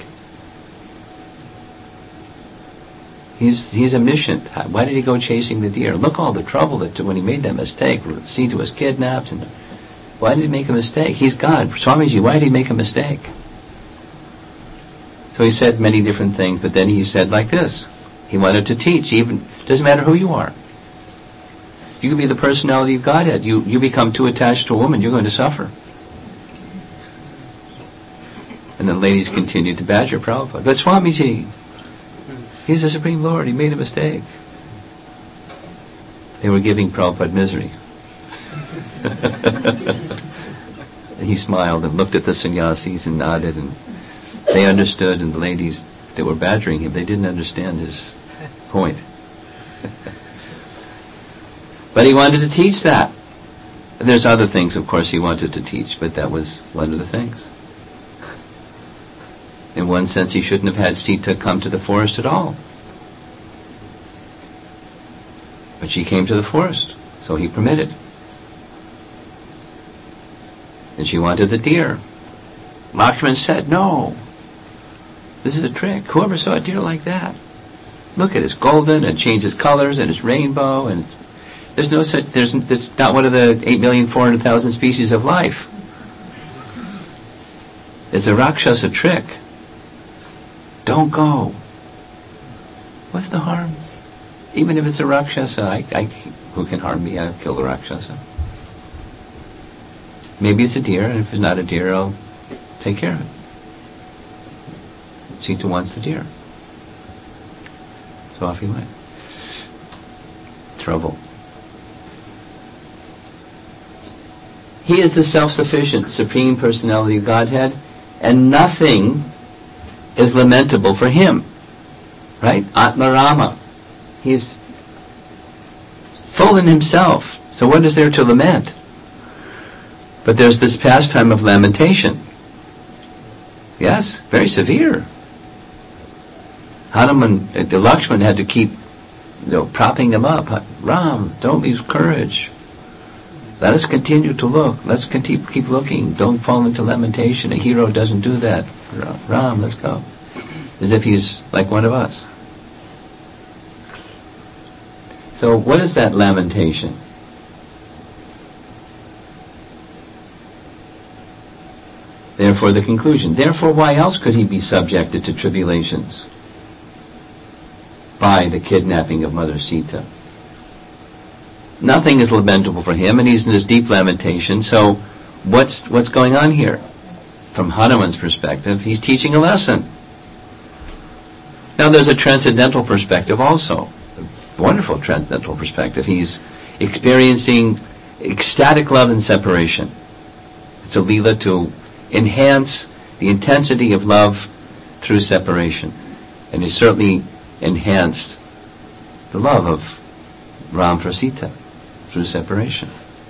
He's he's omniscient. Why did he go chasing the deer? Look all the trouble that when he made that mistake. Sita was kidnapped, and why did he make a mistake? He's God. Swamiji, why did he make a mistake? So he said many different things, but then he said like this. He wanted to teach, even, doesn't matter who you are. You can be the personality of Godhead. You, you become too attached to a woman, you're going to suffer. And the ladies continued to badger Prabhupada. But Swamiji, he's the Supreme Lord, he made a mistake. They were giving Prabhupada misery. And he smiled and looked at the sannyasis and nodded, and they understood, and the ladies that were badgering him, they didn't understand his point. But he wanted to teach that. And there's other things, of course, he wanted to teach, but that was one of the things. In one sense, he shouldn't have had Sita come to the forest at all. But she came to the forest, so he permitted. And she wanted the deer. Lakshman said, no, this is a trick. Whoever saw a deer like that? Look at it, it's golden, and changes colors, and it's rainbow, and it's, there's no such, there's, it's not one of the eight million four hundred thousand species of life. It's a Rakshasa trick. Don't go. What's the harm? Even if it's a Rakshasa, I, I, who can harm me? I'll kill the Rakshasa. Maybe it's a deer, and if it's not a deer, I'll take care of it. Sita wants the deer. So off he went. Trouble. He is the self-sufficient Supreme Personality of Godhead, and nothing is lamentable for him. Right? Atma Rama. He is full in himself. So what is there to lament? But there's this pastime of lamentation. Yes, very severe. Hanuman, uh, Lakshman had to keep, you know, propping him up. Ram, don't lose courage. Let us continue to look. Let's continue, keep looking. Don't fall into lamentation. A hero doesn't do that. Ram, let's go. As if he's like one of us. So what is that lamentation? Therefore the conclusion. Therefore why else could he be subjected to tribulations? By the kidnapping of Mother Sita. Nothing is lamentable for him, and he's in this deep lamentation. So what's what's going on here? From Hanuman's perspective, he's teaching a lesson. Now there's a transcendental perspective also. A wonderful transcendental perspective. He's experiencing ecstatic love and separation. It's a lila to enhance the intensity of love through separation. And he certainly enhanced the love of Ram for Sita through separation.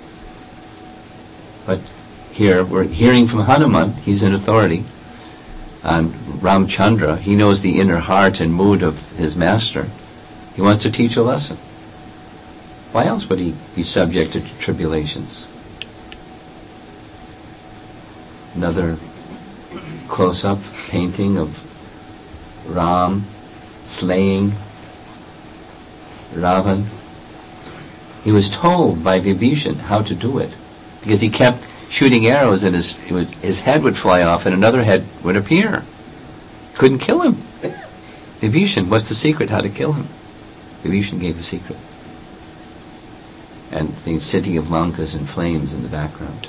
But here we're hearing from Hanuman. He's an authority on Ramchandra. He knows the inner heart and mood of his master. He wants to teach a lesson. Why else would he be subjected to tribulations? Another close-up painting of Ram slaying Ravan. He was told by Vibhishan how to do it, because he kept shooting arrows and his would, his head would fly off and another head would appear. Couldn't kill him. Vibhishan, what's the secret how to kill him? Vibhishan gave the secret. And the city of Lanka is in flames in the background.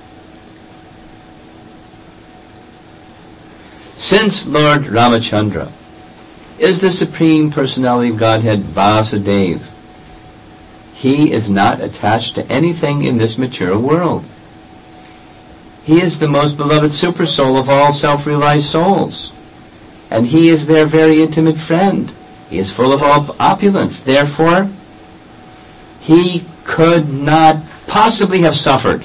Since Lord Ramachandra is the Supreme Personality of Godhead Vasudeva, he is not attached to anything in this material world. He is the most beloved supersoul of all self-realized souls, and he is their very intimate friend. He is full of all opulence. Therefore, he could not possibly have suffered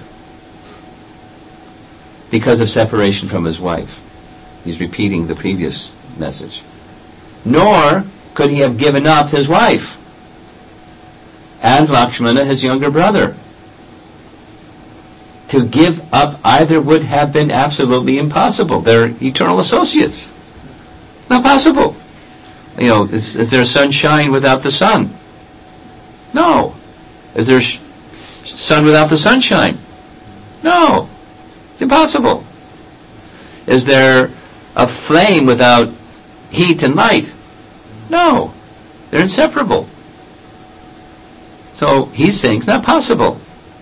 because of separation from his wife. He's repeating the previous message. Nor could he have given up his wife and Lakshmana, his younger brother. To give up either would have been absolutely impossible. They're eternal associates. Not possible. You know, is, is there sunshine without the sun? No. Is there sh- sun without the sunshine? No. It's impossible. Is there a flame without heat and light? No. They're inseparable. So he's saying it's not possible.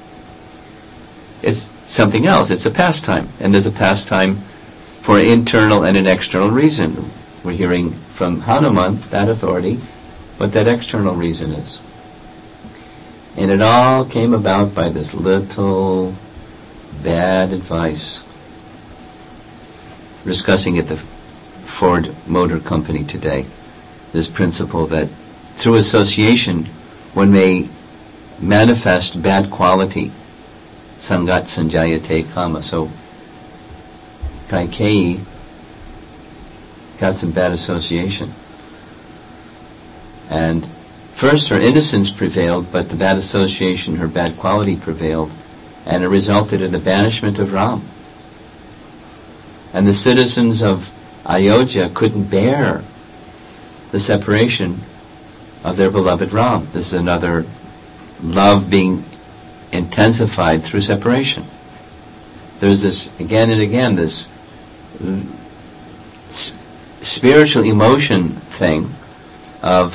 It's something else. It's a pastime. And there's a pastime for an internal and an external reason. We're hearing from Hanuman, that authority, what that external reason is. And it all came about by this little bad advice. We're discussing at the Ford Motor Company today this principle that through association one may manifest bad quality. Sangat sanjayate kama. So Kaikeyi got some bad association. And first her innocence prevailed, but the bad association, her bad quality prevailed, and it resulted in the banishment of Ram. And the citizens of Ayodhya couldn't bear the separation of their beloved Ram. This is another love being intensified through separation. There's this, again and again, this s- spiritual emotion thing of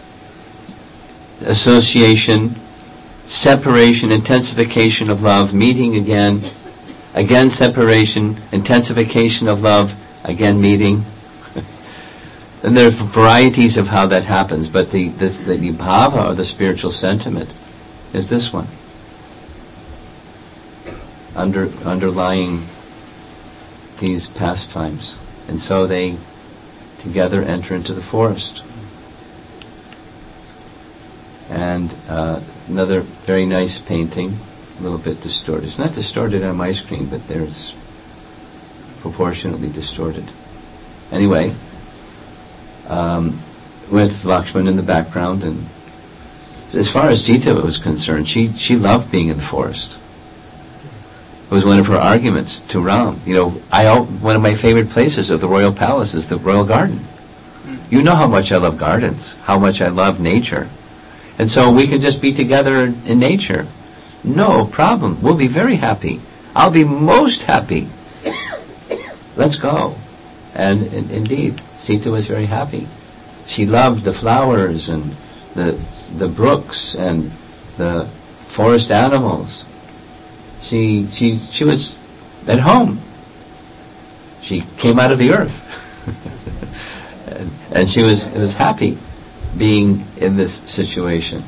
association, separation, intensification of love, meeting again, again separation, intensification of love, again meeting. And there are varieties of how that happens, but the, the, the, the bhava, or the spiritual sentiment, is this one. under, underlying these pastimes. And so they together enter into the forest. And uh, another very nice painting, a little bit distorted. It's not distorted on my screen, but there's proportionately distorted. Anyway, um, with Lakshman in the background, and as far as Sita was concerned, she, she loved being in the forest. It was one of her arguments to Ram. You know, I one of my favorite places of the royal palace is the royal garden. You know how much I love gardens, how much I love nature. And so we can just be together in, in nature. No problem. We'll be very happy. I'll be most happy. Let's go. And, and indeed, Sita was very happy. She loved the flowers and the the brooks and the forest animals. She she she was at home. She came out of the earth, and, and she was was happy being in this situation.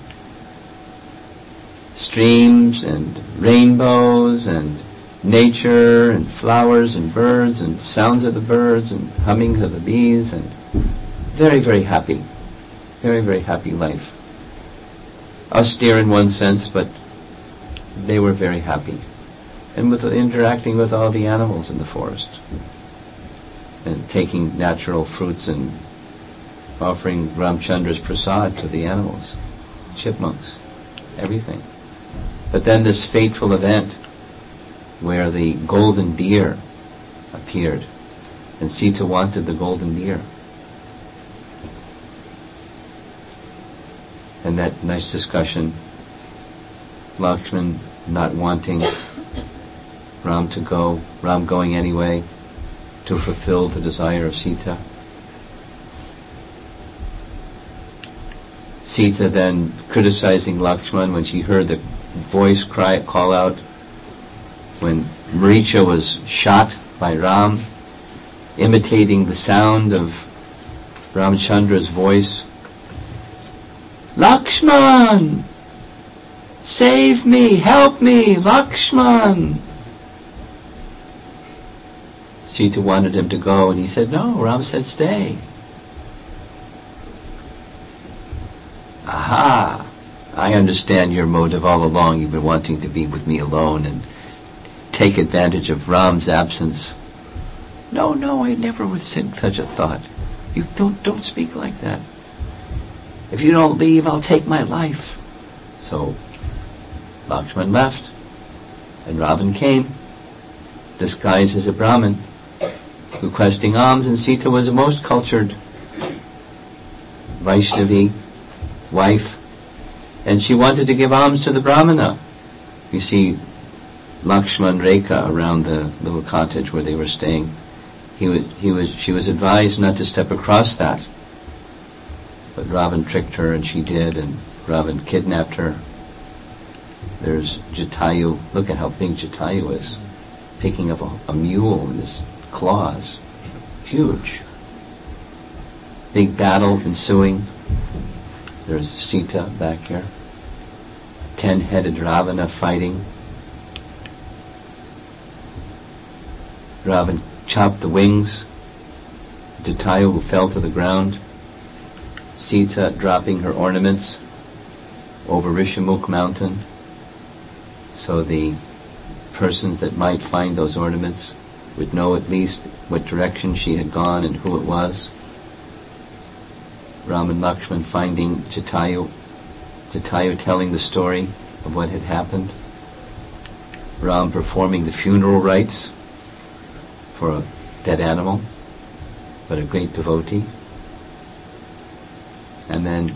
Streams and rainbows and nature and flowers and birds and sounds of the birds and hummings of the bees, and very, very happy. Very, very happy life. Austere in one sense, but they were very happy. And with interacting with all the animals in the forest. And taking natural fruits and offering Ramchandra's prasad to the animals. Chipmunks. Everything. But then this fateful event where the golden deer appeared. And Sita wanted the golden deer. And that nice discussion, Lakshman not wanting Ram to go, Ram going anyway to fulfill the desire of Sita. Sita then criticizing Lakshman when she heard the voice cry, call out when Maricha was shot by Ram, imitating the sound of Ramchandra's voice. Lakshman! Save me! Help me! Lakshman! Sita wanted him to go, and he said, no. Ram said, stay. Aha! I understand your motive all along. You've been wanting to be with me alone and take advantage of Ram's absence. No, no, I never would think such a thought. You don't, don't speak like that. If you don't leave, I'll take my life. So, Lakshman left, and Ravan came, disguised as a Brahmin, requesting alms, and Sita was a most cultured Vaishnavi wife, and she wanted to give alms to the Brahmana. You see Lakshman Rekha around the little cottage where they were staying. He was, he was, she was advised not to step across that. But Ravan tricked her, and she did, and Ravan kidnapped her. There's Jatayu. Look at how big Jatayu is. Picking up a, a mule in his claws. Huge. Big battle ensuing. There's Sita back here. Ten-headed Ravana fighting. Ravan chopped the wings. Jatayu fell to the ground. Sita dropping her ornaments over Rishamukh mountain, so the persons that might find those ornaments would know at least what direction she had gone and who it was. Ram and Lakshman finding Jatayu, Jatayu telling the story of what had happened, Ram performing the funeral rites for a dead animal, but a great devotee. And then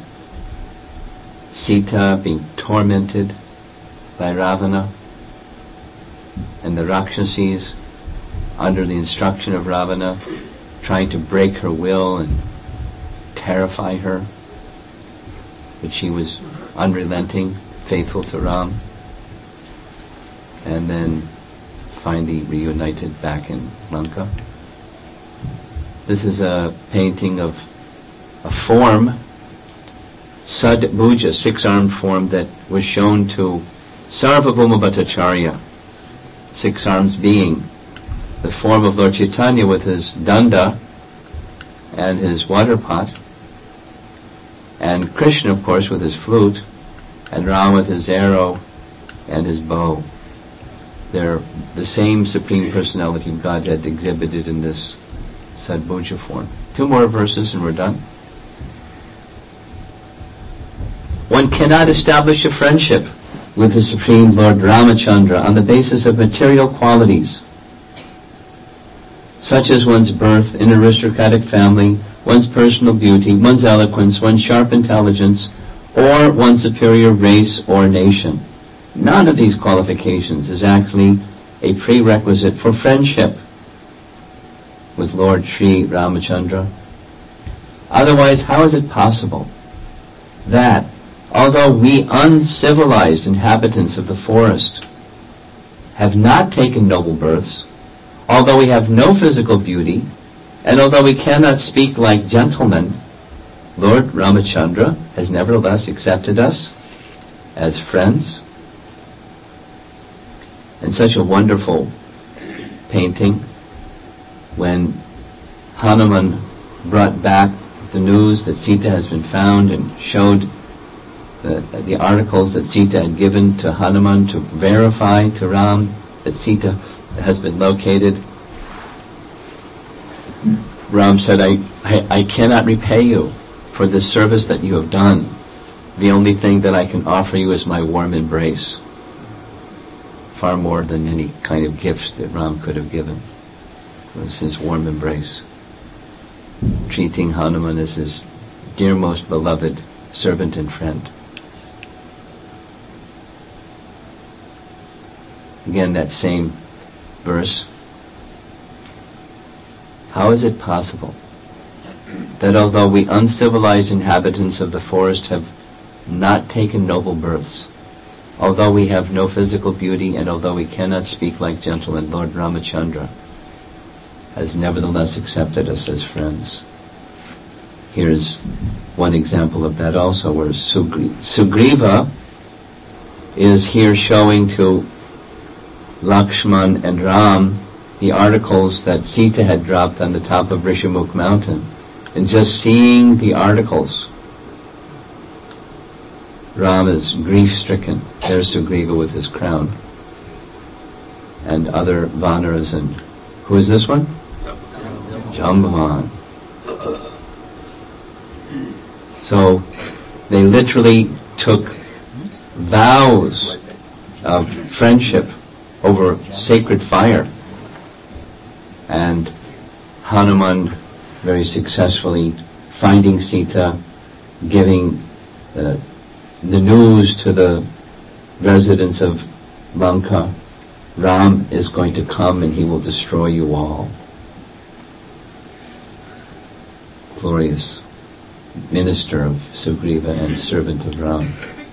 Sita being tormented by Ravana, and the Rakshasis, under the instruction of Ravana, trying to break her will and terrify her. But she was unrelenting, faithful to Ram. And then finally reunited back in Lanka. This is a painting of a form, Sadbhuja, six-armed form, that was shown to Sarvabhauma Bhattacharya. six-armed being, the form of Lord Chaitanya with his danda and his water pot, and Krishna, of course, with his flute, and Ram with his arrow and his bow. They're the same Supreme Personality of Godhead exhibited in this Sadbhuja form. Two more verses and we're done. One cannot establish a friendship with the Supreme Lord Ramachandra on the basis of material qualities, such as one's birth in an aristocratic family, one's personal beauty, one's eloquence, one's sharp intelligence, or one's superior race or nation. None of these qualifications is actually a prerequisite for friendship with Lord Sri Ramachandra. Otherwise, how is it possible that, although we uncivilized inhabitants of the forest have not taken noble births, although we have no physical beauty, and although we cannot speak like gentlemen, Lord Ramachandra has nevertheless accepted us as friends? And such a wonderful painting when Hanuman brought back the news that Sita has been found and showed the, the articles that Sita had given to Hanuman to verify to Ram that Sita has been located. Ram said, I, I, I cannot repay you for the service that you have done. The only thing that I can offer you is my warm embrace. Far more than any kind of gifts that Ram could have given was his warm embrace, treating Hanuman as his dear, most beloved servant and friend. Again, that same verse. How is it possible that although we uncivilized inhabitants of the forest have not taken noble births, although we have no physical beauty, and although we cannot speak like gentlemen, Lord Ramachandra has nevertheless accepted us as friends? Here's one example of that also, where Sugri- Sugriva is here showing to Lakshman and Ram the articles that Sita had dropped on the top of Rishamukh mountain. And just seeing the articles, Ram is grief-stricken. There's Sugriva with his crown. And other Vanaras. And who is this one? Jambavan. So they literally took vows of friendship over sacred fire. And Hanuman very successfully finding Sita, giving uh, the news to the residents of Lanka, Ram is going to come and he will destroy you all. Glorious minister of Sugriva and servant of Ram.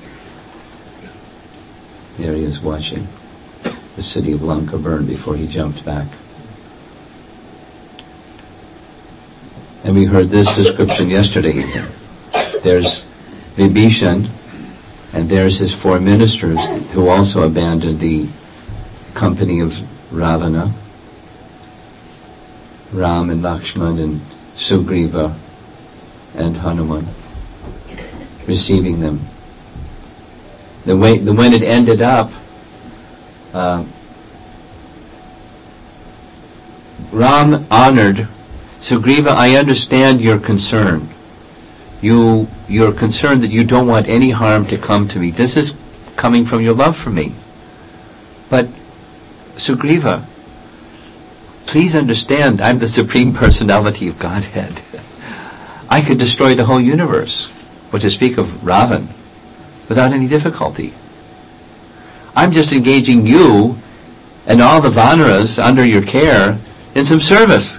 There he is watching the city of Lanka burn before he jumped back. And we heard this description yesterday evening. There's Vibhishan, and there's his four ministers who also abandoned the company of Ravana. Ram and Lakshman and Sugriva and Hanuman, receiving them. The way, the, when it ended up, uh, Ram honored Sugriva. I understand your concern. You, you're concerned that you don't want any harm to come to me. This is coming from your love for me. But Sugriva, please understand, I'm the Supreme Personality of Godhead. I could destroy the whole universe, or to speak of Ravan, without any difficulty. I'm just engaging you and all the Vanaras under your care in some service.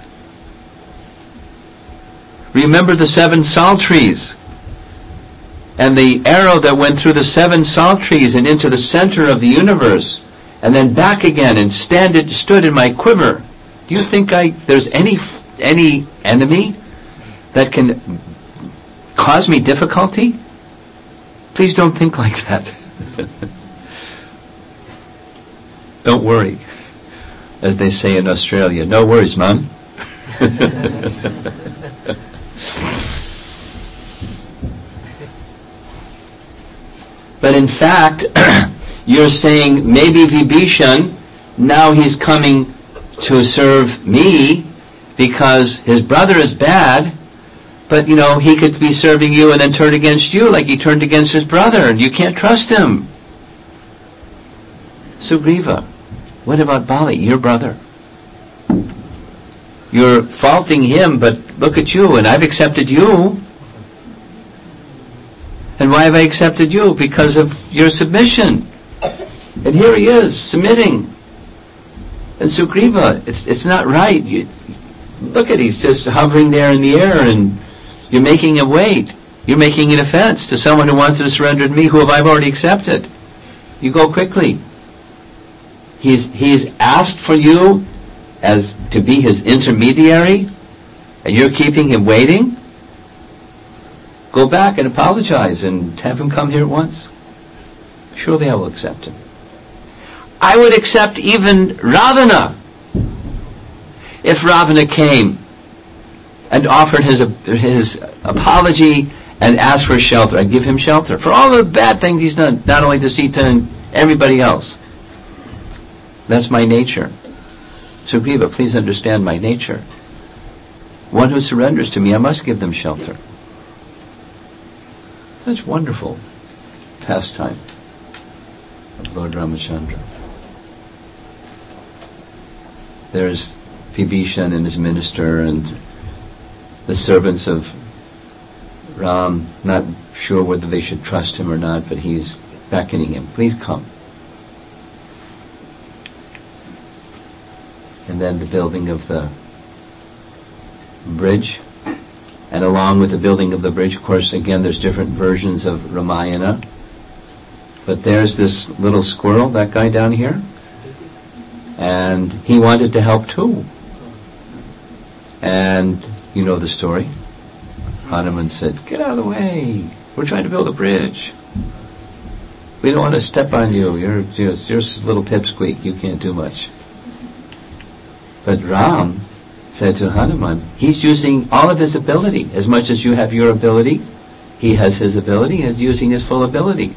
Remember the seven sal trees and the arrow that went through the seven sal trees and into the center of the universe and then back again and stand it, stood in my quiver. Do you think I there's any any enemy that can cause me difficulty? Please don't think like that. Don't worry. as they say in Australia. No worries, Mum. But in fact, you're saying maybe Vibhishan, now he's coming to serve me because his brother is bad, but you know, he could be serving you and then turn against you like he turned against his brother, and you can't trust him. Sugriva, what about Bali, your brother? You're faulting him, but look at you, and I've accepted you. And why have I accepted you? Because of your submission. And here he is, submitting. And Sugriva, it's it's not right. You, look at, he's just hovering there in the air, and you're making him wait. You're making an offense to someone who wants to surrender to me, who have I've already accepted. You go quickly. He's he's asked for you as to be his intermediary, and you're keeping him waiting. Go back and apologize and have him come here at once. Surely I will accept him. I would accept even Ravana. If Ravana came and offered his his apology and asked for shelter, I'd give him shelter for all the bad things he's done, not only to Sita and everybody else. That's my nature. Sugriva, please understand my nature. One who surrenders to me, I must give them shelter. Such wonderful pastime of Lord Ramachandra. There's Vibhishan and his minister and the servants of Ram, not sure whether they should trust him or not, but he's beckoning him. Please come. And then the building of the bridge. And along with the building of the bridge, of course, again, there's different versions of Ramayana. But there's this little squirrel, that guy down here. And he wanted to help too. And you know the story. Hanuman said, get out of the way. We're trying to build a bridge. We don't want to step on you. You're, you're, you're a little pipsqueak. You can't do much. But Ram said to Hanuman, he's using all of his ability. As much as you have your ability, he has his ability, and is using his full ability.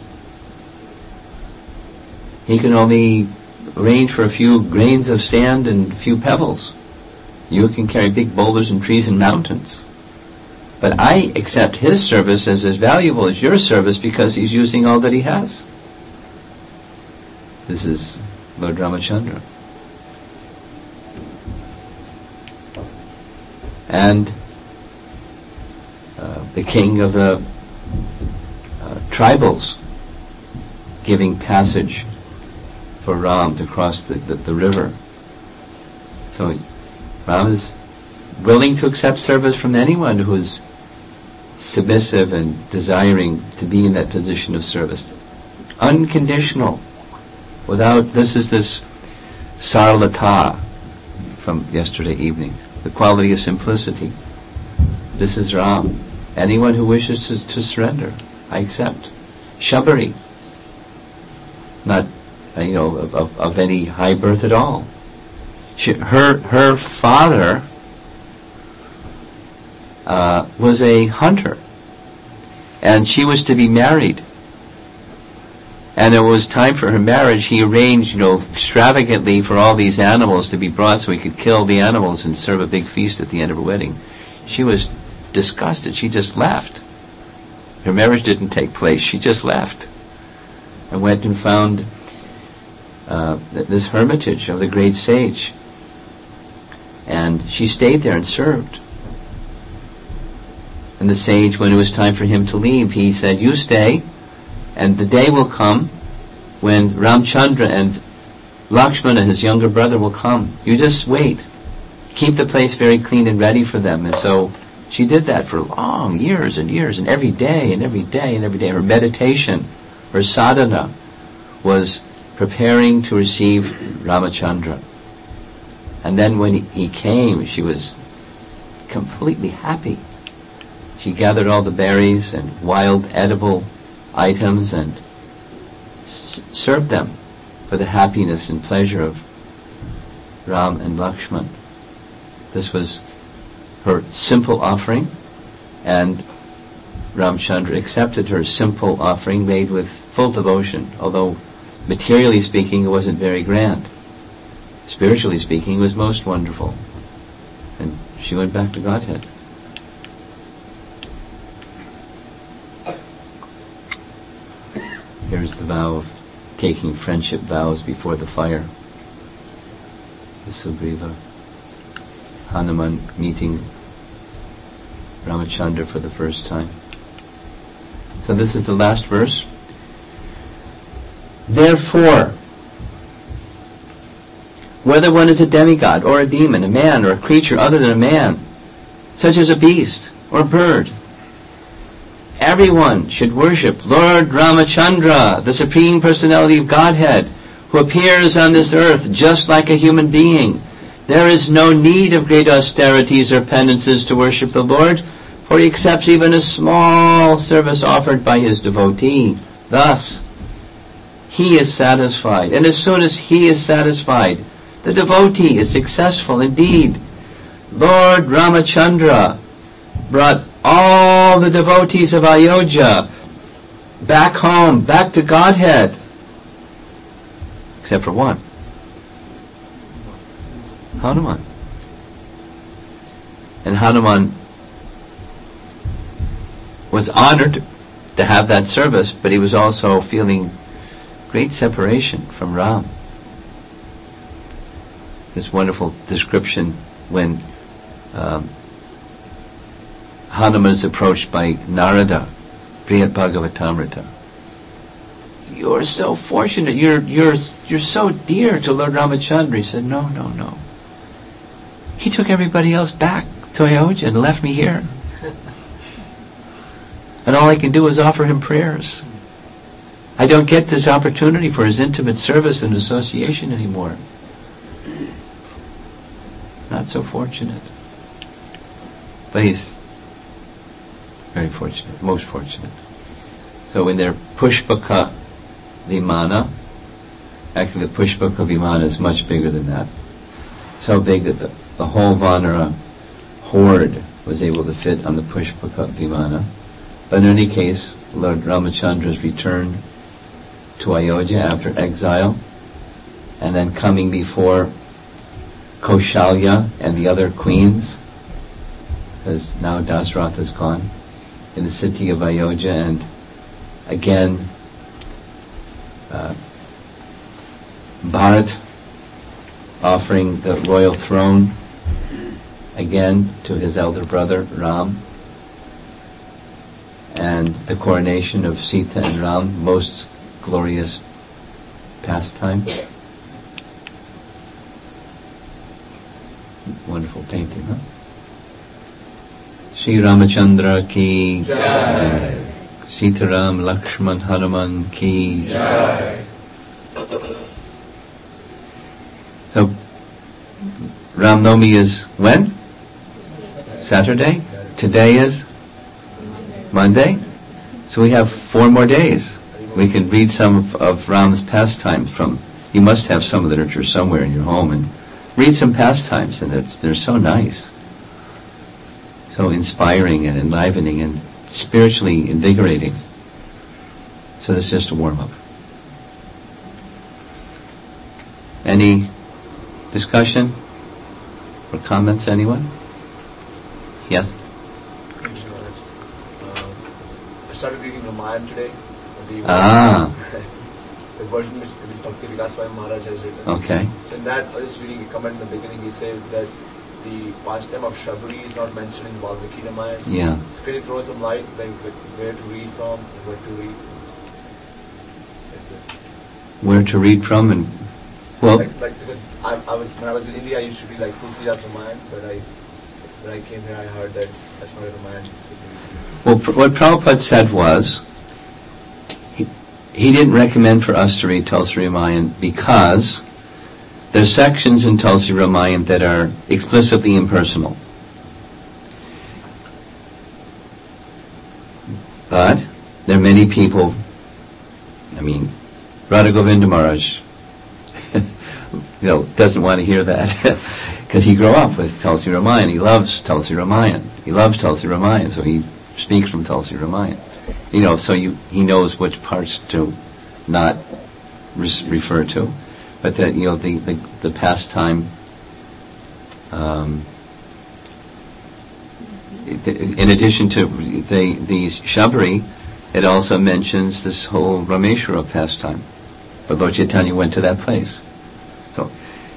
He can only range for a few grains of sand and a few pebbles. You can carry big boulders and trees and mountains. But I accept his service as as valuable as your service because he's using all that he has. This is Lord Ramachandra. And uh, the king of the uh, tribals giving passage for Ram to cross the, the, the river. So Ram is willing to accept service from anyone who is submissive and desiring to be in that position of service. Unconditional. Without, this is this sarlata from yesterday evening. The quality of simplicity. This is Ram. Anyone who wishes to, to surrender, I accept. Shabari. Not, you know, of, of, of any high birth at all. She, her, her father uh, was a hunter. And she was to be married. And it was time for her marriage. He arranged, you know, extravagantly for all these animals to be brought so he could kill the animals and serve a big feast at the end of her wedding. She was disgusted. She just left. Her marriage didn't take place. She just left and went and found uh, this hermitage of the great sage. And she stayed there and served. And the sage, when it was time for him to leave, he said, you stay. And the day will come when Ramchandra and Lakshmana, his younger brother, will come. You just wait. Keep the place very clean and ready for them. And so she did that for long years and years, and every day and every day and every day. Her meditation, her sadhana, was preparing to receive Ramachandra. And then when he came, she was completely happy. She gathered all the berries and wild edible items and s- served them for the happiness and pleasure of Ram and Lakshman. This was her simple offering, and Ramchandra accepted her simple offering made with full devotion, although materially speaking it wasn't very grand. Spiritually speaking it was most wonderful. And she went back to Godhead. Here's the vow of taking friendship vows before the fire. The Sugriva. Hanuman meeting Ramachandra for the first time. So this is the last verse. Therefore, whether one is a demigod or a demon, a man or a creature other than a man, such as a beast or a bird, everyone should worship Lord Ramachandra, the Supreme Personality of Godhead, who appears on this earth just like a human being. There is no need of great austerities or penances to worship the Lord, for he accepts even a small service offered by his devotee. Thus, he is satisfied. And as soon as he is satisfied, the devotee is successful indeed. Lord Ramachandra brought all the devotees of Ayodhya back home, back to Godhead, except for one. Hanuman. And Hanuman was honored to have that service, but he was also feeling great separation from Ram. This wonderful description when um, Hanuman is approached by Narada, Brihad Bhagavatamrita. You're so fortunate. You're you're you're so dear to Lord Ramachandra. He said, no, no, no. He took everybody else back to Ayodhya and left me here. And all I can do is offer him prayers. I don't get this opportunity for his intimate service and association anymore. Not so fortunate. But he's very fortunate, most fortunate. So in their Pushpaka Vimana, actually the Pushpaka Vimana is much bigger than that. So big that the, the whole Vanara horde was able to fit on the Pushpaka Vimana. But in any case, Lord Ramachandra's return to Ayodhya after exile, and then coming before Kaushalya and the other queens, because now Dasarath is gone, in the city of Ayodhya, and again uh, Bharat offering the royal throne again to his elder brother Ram, and the coronation of Sita and Ram, most glorious pastime. Wonderful painting, huh? Shri Ramachandra ki Jai. Sitaram Lakshman Hanuman ki Jai. So Ram Navami is when? Saturday? Today is Monday? So we have four more days. We can read some of, of Ram's pastimes from, you must have some literature somewhere in your home, and read some pastimes, and they're, they're so nice, so inspiring and enlivening and spiritually invigorating. So this is just a warm-up. Any discussion or comments, anyone? Yes? Uh, I started reading Ramayana today. The Ah. the version which, which Bhakti Vikas Swami Maharaj has written. Okay. So in that, I was just reading a comment in the beginning. He says that the pastime of Shabri is not mentioned in Valmiki Ramayana. Yeah. So can you throw some light, like where to read from, and where to read? That's it. Where to read from, and well, Like, like because I, I was when I was in India, I used to read like Tulsidas Ramayana, but I when I came here, I heard that that's not a Ramayana. well, pr- what Prabhupada said was he, he didn't recommend for us to read Tulsi Ramayana because there's sections in Tulsi Ramayana that are explicitly impersonal. But there are many people, I mean, Radha Govinda Maharaj you know, doesn't want to hear that because he grew up with Tulsi Ramayan. He loves Tulsi Ramayan. He loves Tulsi Ramayan, so he speaks from Tulsi Ramayan. You know, so you, he knows which parts to not res- refer to, but that, you know, the the, the pastime. Um, in addition to the the Shabari, it also mentions this whole Rameshwara pastime. But Lord Chaitanya went to that place. So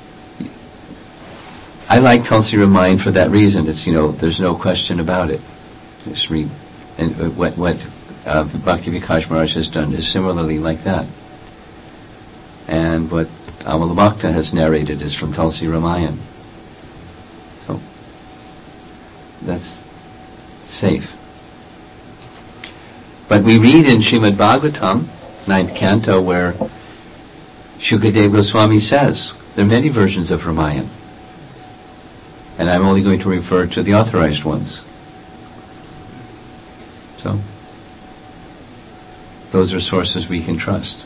I like Tulsi Ramayan for that reason. It's, you know, there's no question about it. Just read, and what what uh, Bhakti Vikas Maharaj has done is similarly like that. And what Amala Bhakta has narrated is from Tulsi Ramayan. So that's safe. But we read in Srimad Bhagavatam, ninth canto, where Shukadeva Goswami says, there are many versions of Ramayan, and I'm only going to refer to the authorized ones. So, those are sources we can trust.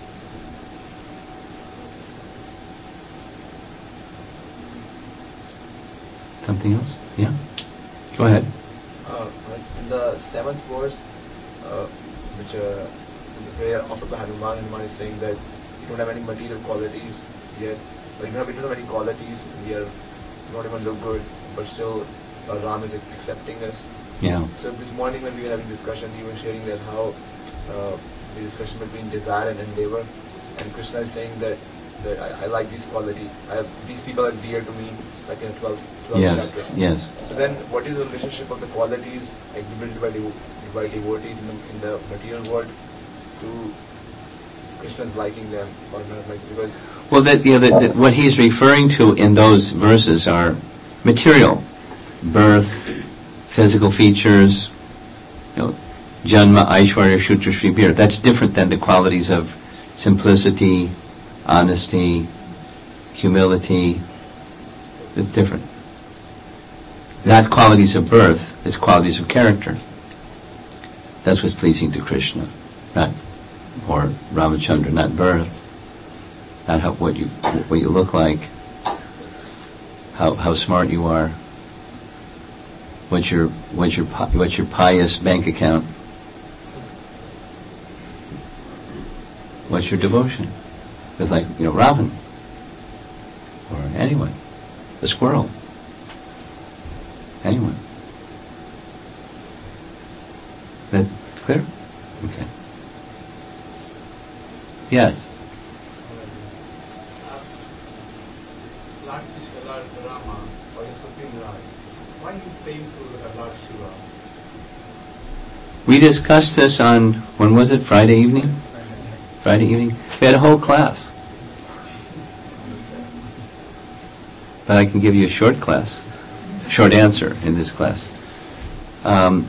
Something else? Yeah? Go ahead. Uh, in the seventh verse, uh, which uh, in the prayer offered by Hanuman, Hanuman is saying that you don't have any material qualities yet, or you don't have, you don't have any qualities, we are not even look good, but still uh, Ram is accepting us. Yeah. So this morning when we were having discussion, you were sharing that how uh, the discussion between desire and endeavor, and Krishna is saying that, that I, I like this quality. I have, these people are dear to me, like in the twelfth, twelfth Yes, chapter. yes. So then, what is the relationship of the qualities exhibited by, devo- by devotees in the, in the material world to Krishna's liking them or not liking? Because Well, that, you know, that, that what he's referring to in those verses are material, birth, physical features, you know, Janma, Aishwarya, Shutra, Shri, Bir. That's different than the qualities of simplicity, honesty, humility. It's different. Not qualities of birth, it's qualities of character. That's what's pleasing to Krishna, not, or Ramachandra, not birth, not how, what you what you look like, how how smart you are, what's your what's your what's your pious bank account, what's your devotion. It's like, you know, Ravan or anyone, a squirrel, anyone. That clear? Okay. Yes. Lord Krishna, Lord Rama, or the Supreme Lord, why is painful with Lord Shiva? We discussed this on, when was it, Friday evening? Friday evening? We had a whole class. But I can give you a short class, short answer in this class. Um,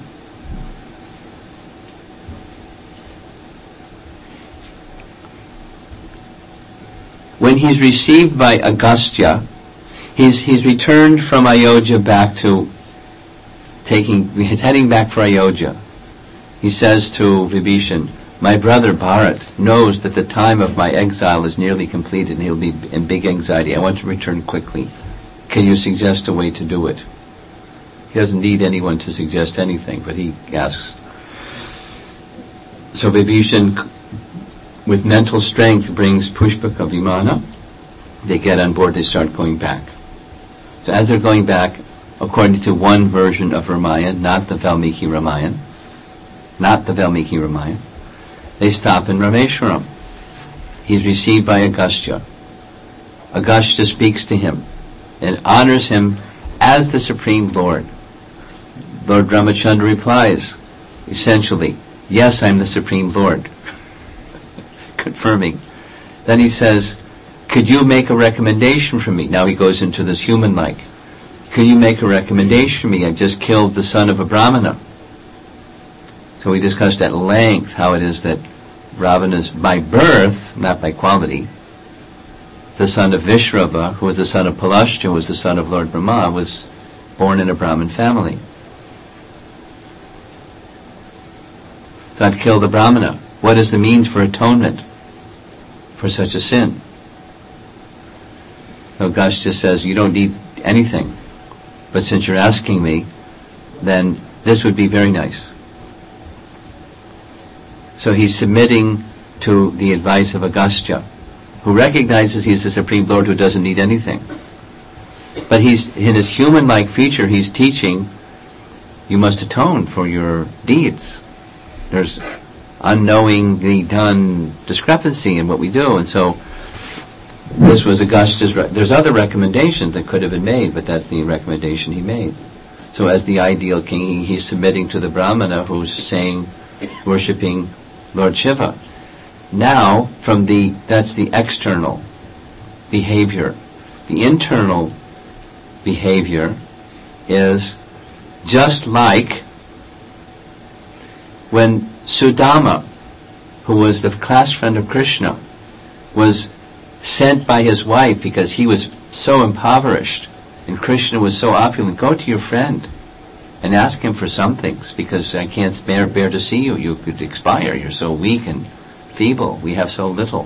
when he's received by Agastya, he's he's returned from Ayodhya back to taking, he's heading back for Ayodhya. He says to Vibhishan, my brother Bharat knows that the time of my exile is nearly completed and he'll be in big anxiety. I want to return quickly. Can you suggest a way to do it? He doesn't need anyone to suggest anything, but he asks. So Vibhishan, with mental strength, brings Pushpaka Vimana. They get on board, they start going back. So as they're going back, according to one version of Ramayana, not the Valmiki Ramayana, not the Valmiki Ramayana, they stop in Rameshwaram. He's received by Agastya. Agastya speaks to him and honors him as the Supreme Lord. Lord Ramachandra replies, essentially, yes, I'm the Supreme Lord. Confirming. Then he says, could you make a recommendation for me? Now he goes into this human-like. Could you make a recommendation for me? I just killed the son of a Brahmana. So we discussed at length how it is that Ravana's, by birth, not by quality, the son of Vishrava, who was the son of Palashya, who was the son of Lord Brahma, was born in a Brahmin family. So I've killed a Brahmana. What is the means for atonement for such a sin? So Agastya says, you don't need anything, but since you're asking me, then this would be very nice. So he's submitting to the advice of Agastya, who recognizes he's the Supreme Lord who doesn't need anything. But he's, in his human-like feature, he's teaching, you must atone for your deeds. There's unknowingly done discrepancy in what we do, and so this was Agastya's. Re- there's other recommendations that could have been made, but that's the recommendation he made. So as the ideal king, he's submitting to the Brahmana who's saying, worshipping Lord Shiva. Now, from the that's the external behavior. The internal behavior is just like when Sudama, who was the class friend of Krishna, was sent by his wife because he was so impoverished and Krishna was so opulent. Go to your friend and ask him for some things, because I can't bear, bear to see you. You could expire. You're so weak and feeble. We have so little.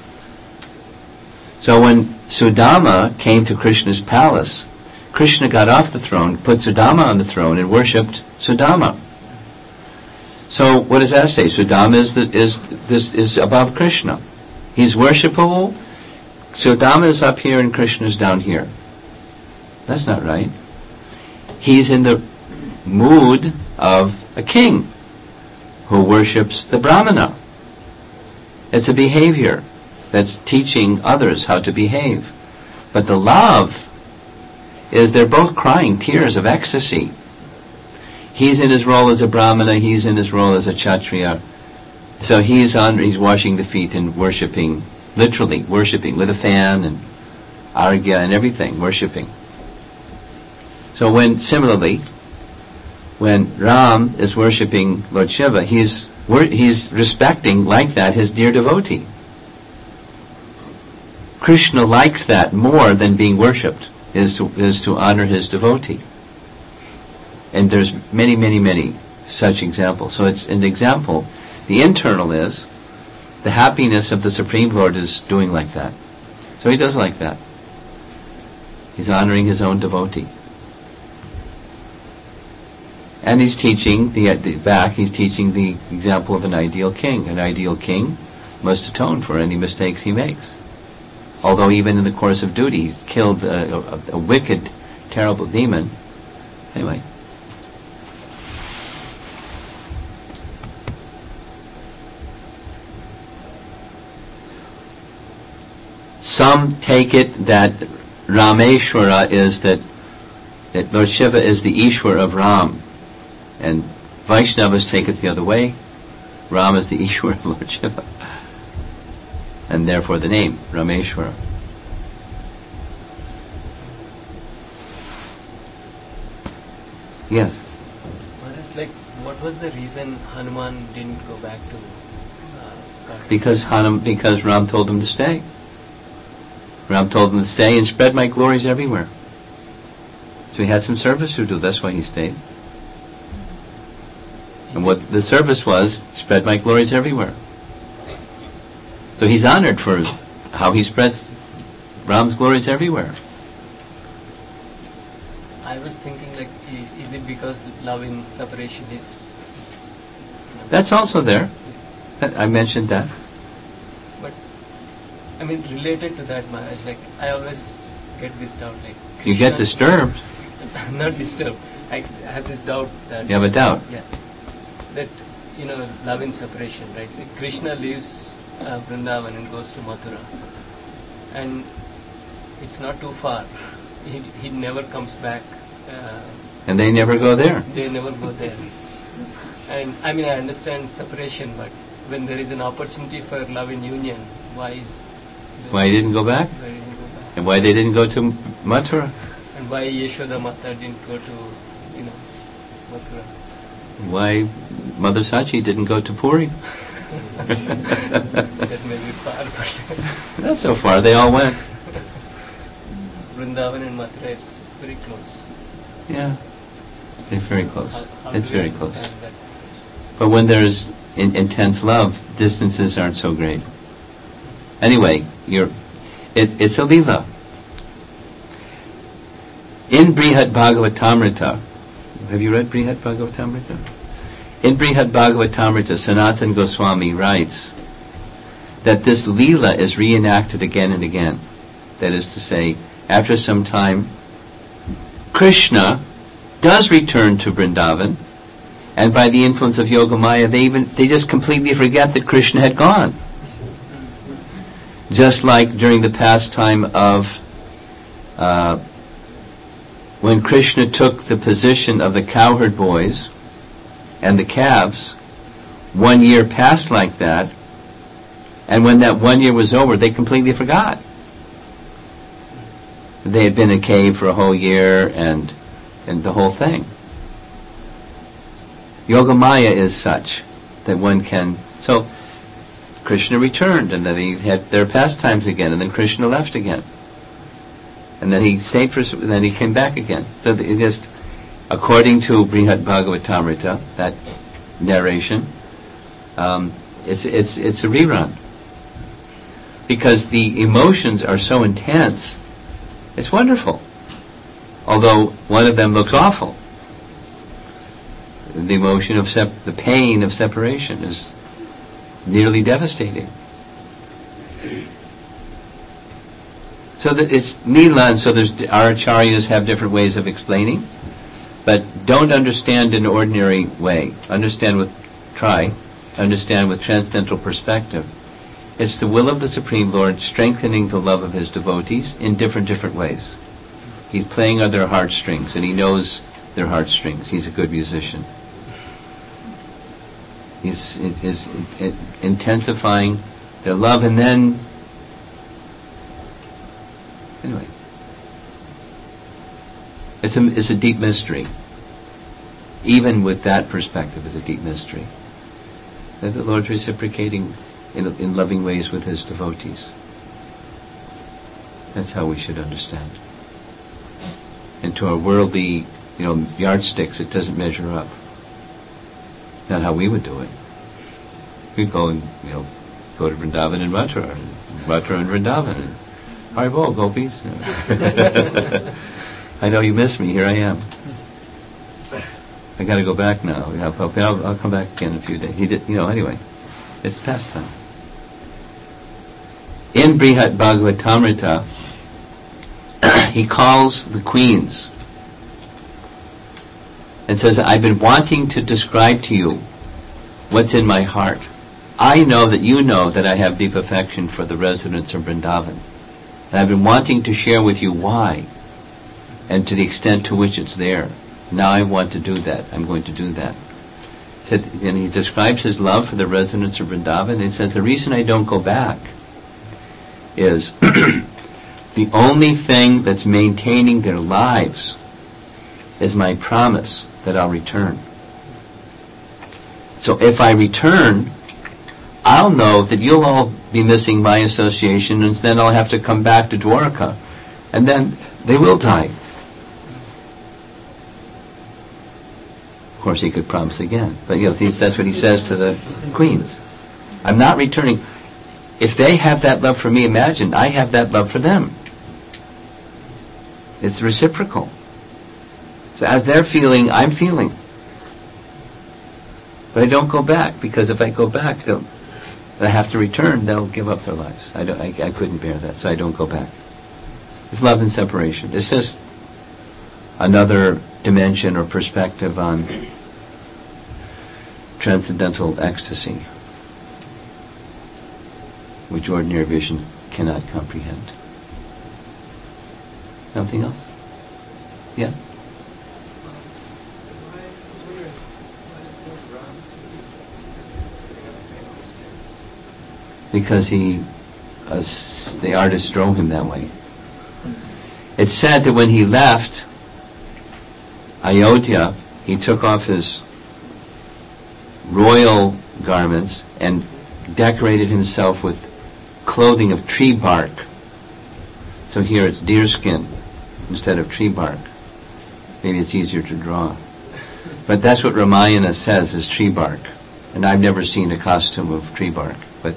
So when Sudama came to Krishna's palace, Krishna got off the throne, put Sudama on the throne, and worshipped Sudama. So what does that say? Sudama is the, is this is above Krishna. He's worshipable. Sudama is up here and Krishna is down here. That's not right. He's in the mood of a king who worships the Brahmana. It's a behavior that's teaching others how to behave. But the love is they're both crying tears of ecstasy. He's in his role as a Brahmana, he's in his role as a Kshatriya. So he's on, he's washing the feet and worshipping, literally worshipping with a fan and argya and everything, worshipping. So when, similarly, when Ram is worshipping Lord Shiva, he's he's respecting like that his dear devotee. Krishna likes that more than being worshipped, is to, is to honor his devotee. And there's many, many, many such examples. So it's an example. The internal is the happiness of the Supreme Lord is doing like that. So he does like that. He's honoring his own devotee. And he's teaching, the, at the back, he's teaching the example of an ideal king. An ideal king must atone for any mistakes he makes. Although even in the course of duty, he's killed a, a, a wicked, terrible demon. Anyway. Some take it that Rameshwara is that, that Lord Shiva is the Ishwar of Ram. And Vaishnavas take it the other way. Ram is the Ishwar of Lord Shiva. And therefore the name, Rameshwara. Yes? Maharaj, like, what was the reason Hanuman didn't go back to uh, Because Hanum, because Ram told him to stay. Ram told him to stay and spread my glories everywhere. So he had some service to do, that's why he stayed. And what the service was, spread my glories everywhere. So he's honored for how he spreads Ram's glories everywhere. I was thinking, like, i- is it because love in separation is... is you know, That's also there. I mentioned that. But, I mean, related to that, Maharaj, like, I always get this doubt, like... You get Krishna- disturbed. Not disturbed. I have this doubt that... You have a doubt. Yeah. That, you know, love in separation, right? Like Krishna leaves uh, Vrindavan and goes to Mathura. And it's not too far. He, he never comes back. Uh, And they never go there. they never go there. And, I mean, I understand separation, but when there is an opportunity for love in union, why is... Why he didn't go back? Why didn't go back? And why they didn't go to Mathura? And why Yashoda Mata didn't go to, you know, Mathura? Why Mother Sachi didn't go to Puri? That may be far, but Not so far. They all went. Vrindavan and Mathura is very close. Yeah. They're very close. How, how It's do we very close. understand that? But when there's in, intense love, distances aren't so great. Anyway, you're, it, it's a lila. In Brihad Bhagavatamrita, have you read Brihad Bhagavatamrita? In Brihad Bhagavatamrita, Sanatana Goswami writes that this Leela is reenacted again and again. That is to say, after some time, Krishna does return to Vrindavan, and by the influence of Yogamaya, they even they just completely forget that Krishna had gone. Just like during the pastime of uh, when Krishna took the position of the cowherd boys and the calves, one year passed like that, and when that one year was over, they completely forgot. They had been in a cave for a whole year and and the whole thing. Yogamaya is such that one can... So, Krishna returned, and then he had their pastimes again, and then Krishna left again. And then he stayed for... then he came back again. So it just... According to Brihad Bhagavatamrita, that narration, um, it's, it's, it's a rerun. Because the emotions are so intense, it's wonderful. Although one of them looks awful. The emotion of sep- the pain of separation is nearly devastating. So that it's Leela, and so there's our acharyas have different ways of explaining, but don't understand in an ordinary way. Understand with try, understand with transcendental perspective. It's the will of the Supreme Lord strengthening the love of His devotees in different different ways. He's playing on their heartstrings, and He knows their heartstrings. He's a good musician. He's it is it, intensifying their love, and then anyway, it's a it's a deep mystery. Even with that perspective, it's a deep mystery that the Lord's reciprocating in in loving ways with His devotees. That's how we should understand. And to our worldly, you know, yardsticks, it doesn't measure up. Not how we would do it. We'd go and, you know, go to Vrindavan and Mathura, and Mathura and Vrindavan, and Haribol, gopis. I know you miss me. Here I am. I got to go back now. I'll, I'll, I'll come back again in a few days. He did, you know. Anyway, it's pastime. In Brihad Bhagavatamrita, he calls the queens and says, I've been wanting to describe to you what's in my heart. I know that you know that I have deep affection for the residents of Vrindavan. And I've been wanting to share with you why, and to the extent to which it's there. Now I want to do that. I'm going to do that. So, and he describes his love for the residents of Vrindavan, and he says, the reason I don't go back is the only thing that's maintaining their lives is my promise that I'll return. So if I return, I'll know that you'll all be missing my association, and then I'll have to come back to Dwarka, and then they will die. Of course, he could promise again, but you know, that's what he says to the queens. I'm not returning. If they have that love for me, imagine I have that love for them. It's reciprocal. So as they're feeling, I'm feeling. But I don't go back, because if I go back, they'll, I have to return, they'll give up their lives. I, don't, I, I couldn't bear that, so I don't go back. It's love and separation. It's just another dimension or perspective on transcendental ecstasy, which ordinary vision cannot comprehend. Something else? Yeah? Because he, uh, the artist drove him that way. It's said that when he left Ayodhya, he took off his royal garments and decorated himself with clothing of tree bark. So here it's deerskin instead of tree bark. Maybe it's easier to draw. But that's what Ramayana says is tree bark. And I've never seen a costume of tree bark, but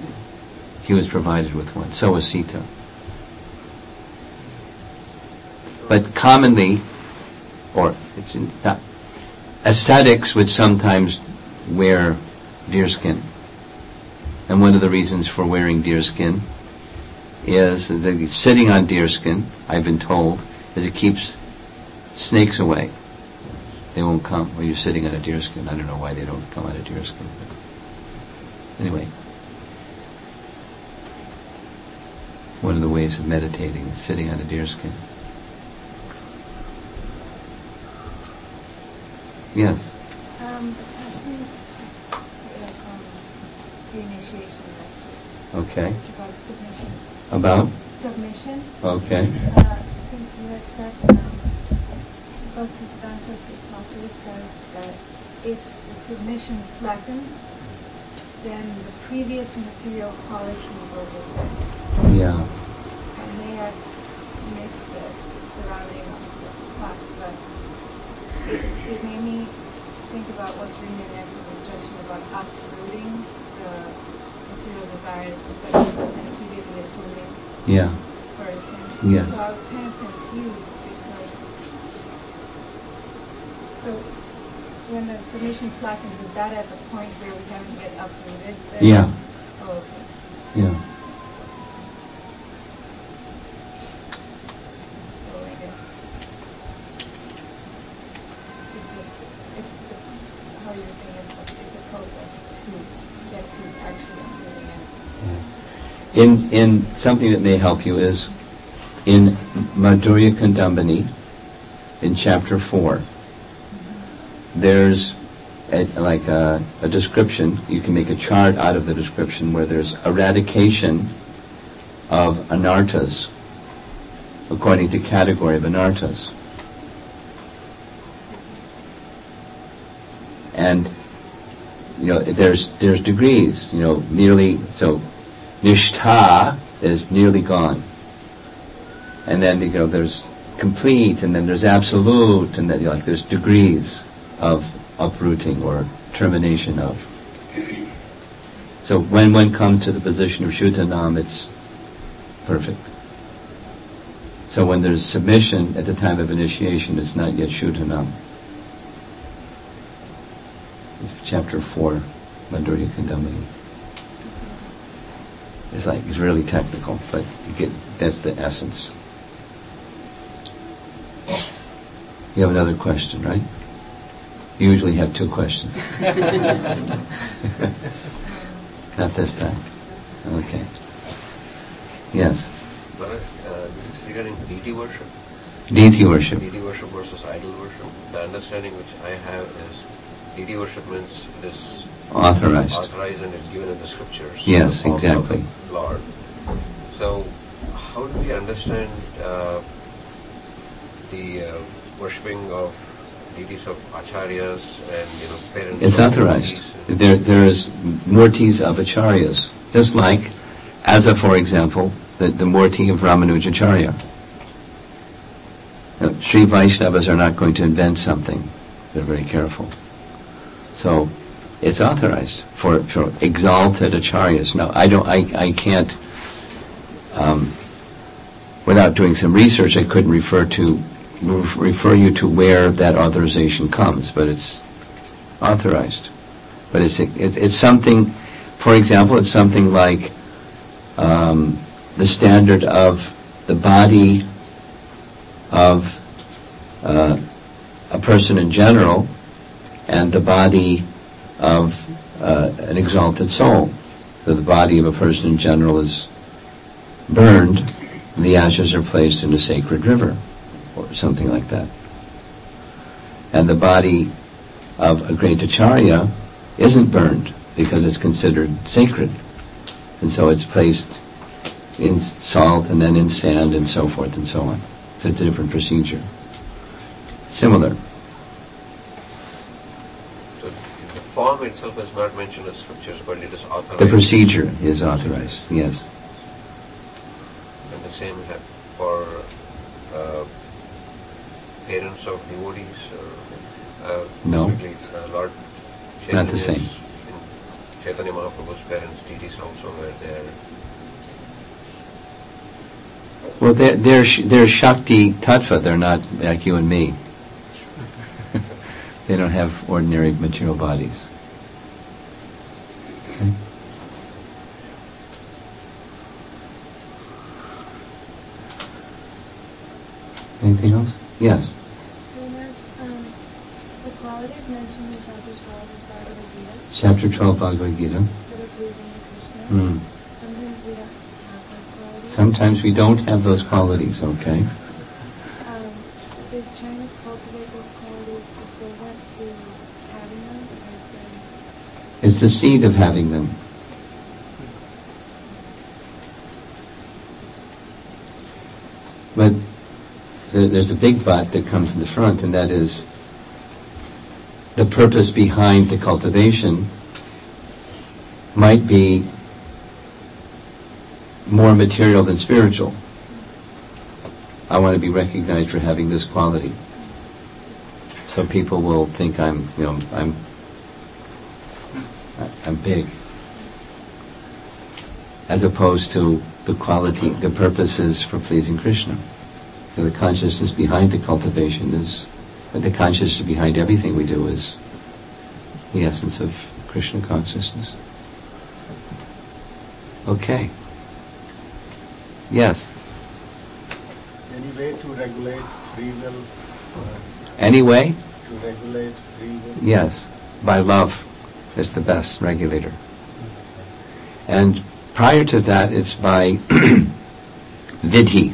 he was provided with one. So was Sita. but commonly, or it's in, not, ascetics would sometimes wear deerskin. And one of the reasons for wearing deerskin is that sitting on deerskin, I've been told, is it keeps snakes away. They won't come when you're sitting on a deerskin. I don't know why they don't come on a deerskin. But anyway, one of the ways of meditating is sitting on a deerskin. Yes? Um, the question is on the initiation lecture. Okay. It's about submission. About? Submission. Okay. Uh, I think you had said, um, Bhaktisiddhanta Thakur says that if the submission slackens, then the previous material quality will return. Yeah. And they had myth the surrounding of the class, but it, it made me think about what's written in active instruction about uprooting the material desires and immediately assuming Yeah. person. Yes. So I was kind of confused because so when the submission slackens, is that at the point where we haven't yet uprooted? The, Yeah. Oh, okay. Yeah. So I guess it just it, it, how you're saying it's a, it's a process to get to actually uprooting it. In in something that may help you is in Madhurya Kandambini, in chapter four, there's a, like a, a description. You can make a chart out of the description where there's eradication of anarthas according to category of anarthas. And you know, there's there's degrees. You know, nearly so. Nishtha is nearly gone, and then you know there's complete, and then there's absolute, and then you know, like there's degrees of uprooting or termination of. So when one comes to the position of Shuddhanam, it's perfect. So when there's submission at the time of initiation, it's not yet Shuddhanam. Chapter four, Madhurya Kandambini. It's like, it's really technical, but you get, that's the essence. You have another question, right? You usually have two questions. Not this time. Okay. Yes? Bharat, uh, this is regarding deity worship. Deity worship. Deity worship versus idol worship. The understanding which I have is deity worship means it is Authorized. authorized and it's given in the scriptures. Yes, of, exactly. Of the Lord. So, how do we understand uh, the uh, worshipping of deities of acharyas and you know parents? It's of authorized. deities? There, there is murtis of acharyas, just like, as a, for example, the, the murti of Ramanujacharya. Now, Sri Vaishnavas are not going to invent something. They're very careful. So, it's authorized for, for exalted acharyas. Now, I don't, I, I can't, um, without doing some research, I couldn't refer to, refer you to where that authorization comes, but it's authorized. But it's, it, it's something, for example, it's something like um, the standard of the body of uh, a person in general and the body of uh, an exalted soul. So the body of a person in general is burned, and the ashes are placed in a sacred river, or something like that. And the body of a great acharya isn't burned, because it's considered sacred. And so it's placed in salt, and then in sand, and so forth and so on. So it's a different procedure. Similar. So the form itself is not mentioned in scriptures, but it is authorized. The procedure is authorized, yes. And the same have for uh, parents of devotees, or uh, No. specifically, uh, Lord Not the Chaitanya's- same. in Chaitanya Mahaprabhu's parents, deities also were there. Well, they're, they're, sh- they're Shakti Tattva, they're not like you and me. They don't have ordinary material bodies. Okay. Anything else? Yes. Very much. Um, the qualities mentioned in chapter twelve of Bhagavad Gita. Chapter twelve Bhagavad Gita. That are pleasing to Krishna. Hmm. Sometimes we don't have those qualities. Sometimes we don't have those qualities, okay? Um, is trying to cultivate those qualities equivalent to having them, or is there? It's the seed of having them. But th- there's a big but that comes in the front, and that is the purpose behind the cultivation might be more material than spiritual. I want to be recognized for having this quality. So people will think I'm, you know, I'm, I'm big. As opposed to the quality, the purpose is for pleasing Krishna. So the consciousness behind the cultivation is, the consciousness behind everything we do is the essence of Krishna consciousness. Okay. Yes. Any way to regulate free will? Uh, Anyway? to regulate free will? Yes. By love is the best regulator. And prior to that, it's by vidhi.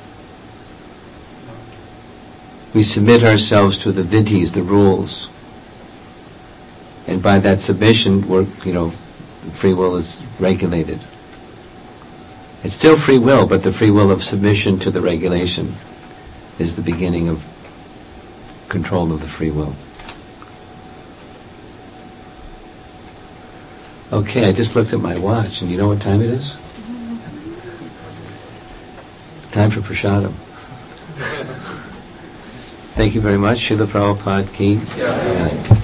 We submit ourselves to the vidhis, the rules. And by that submission, we're, you know, free will is regulated. It's still free will, but the free will of submission to the regulation is the beginning of control of the free will. Okay, I just looked at my watch, and you know what time it is? It's time for prasadam. Thank you very much. Srila Prabhupada ki. Yeah. Jai.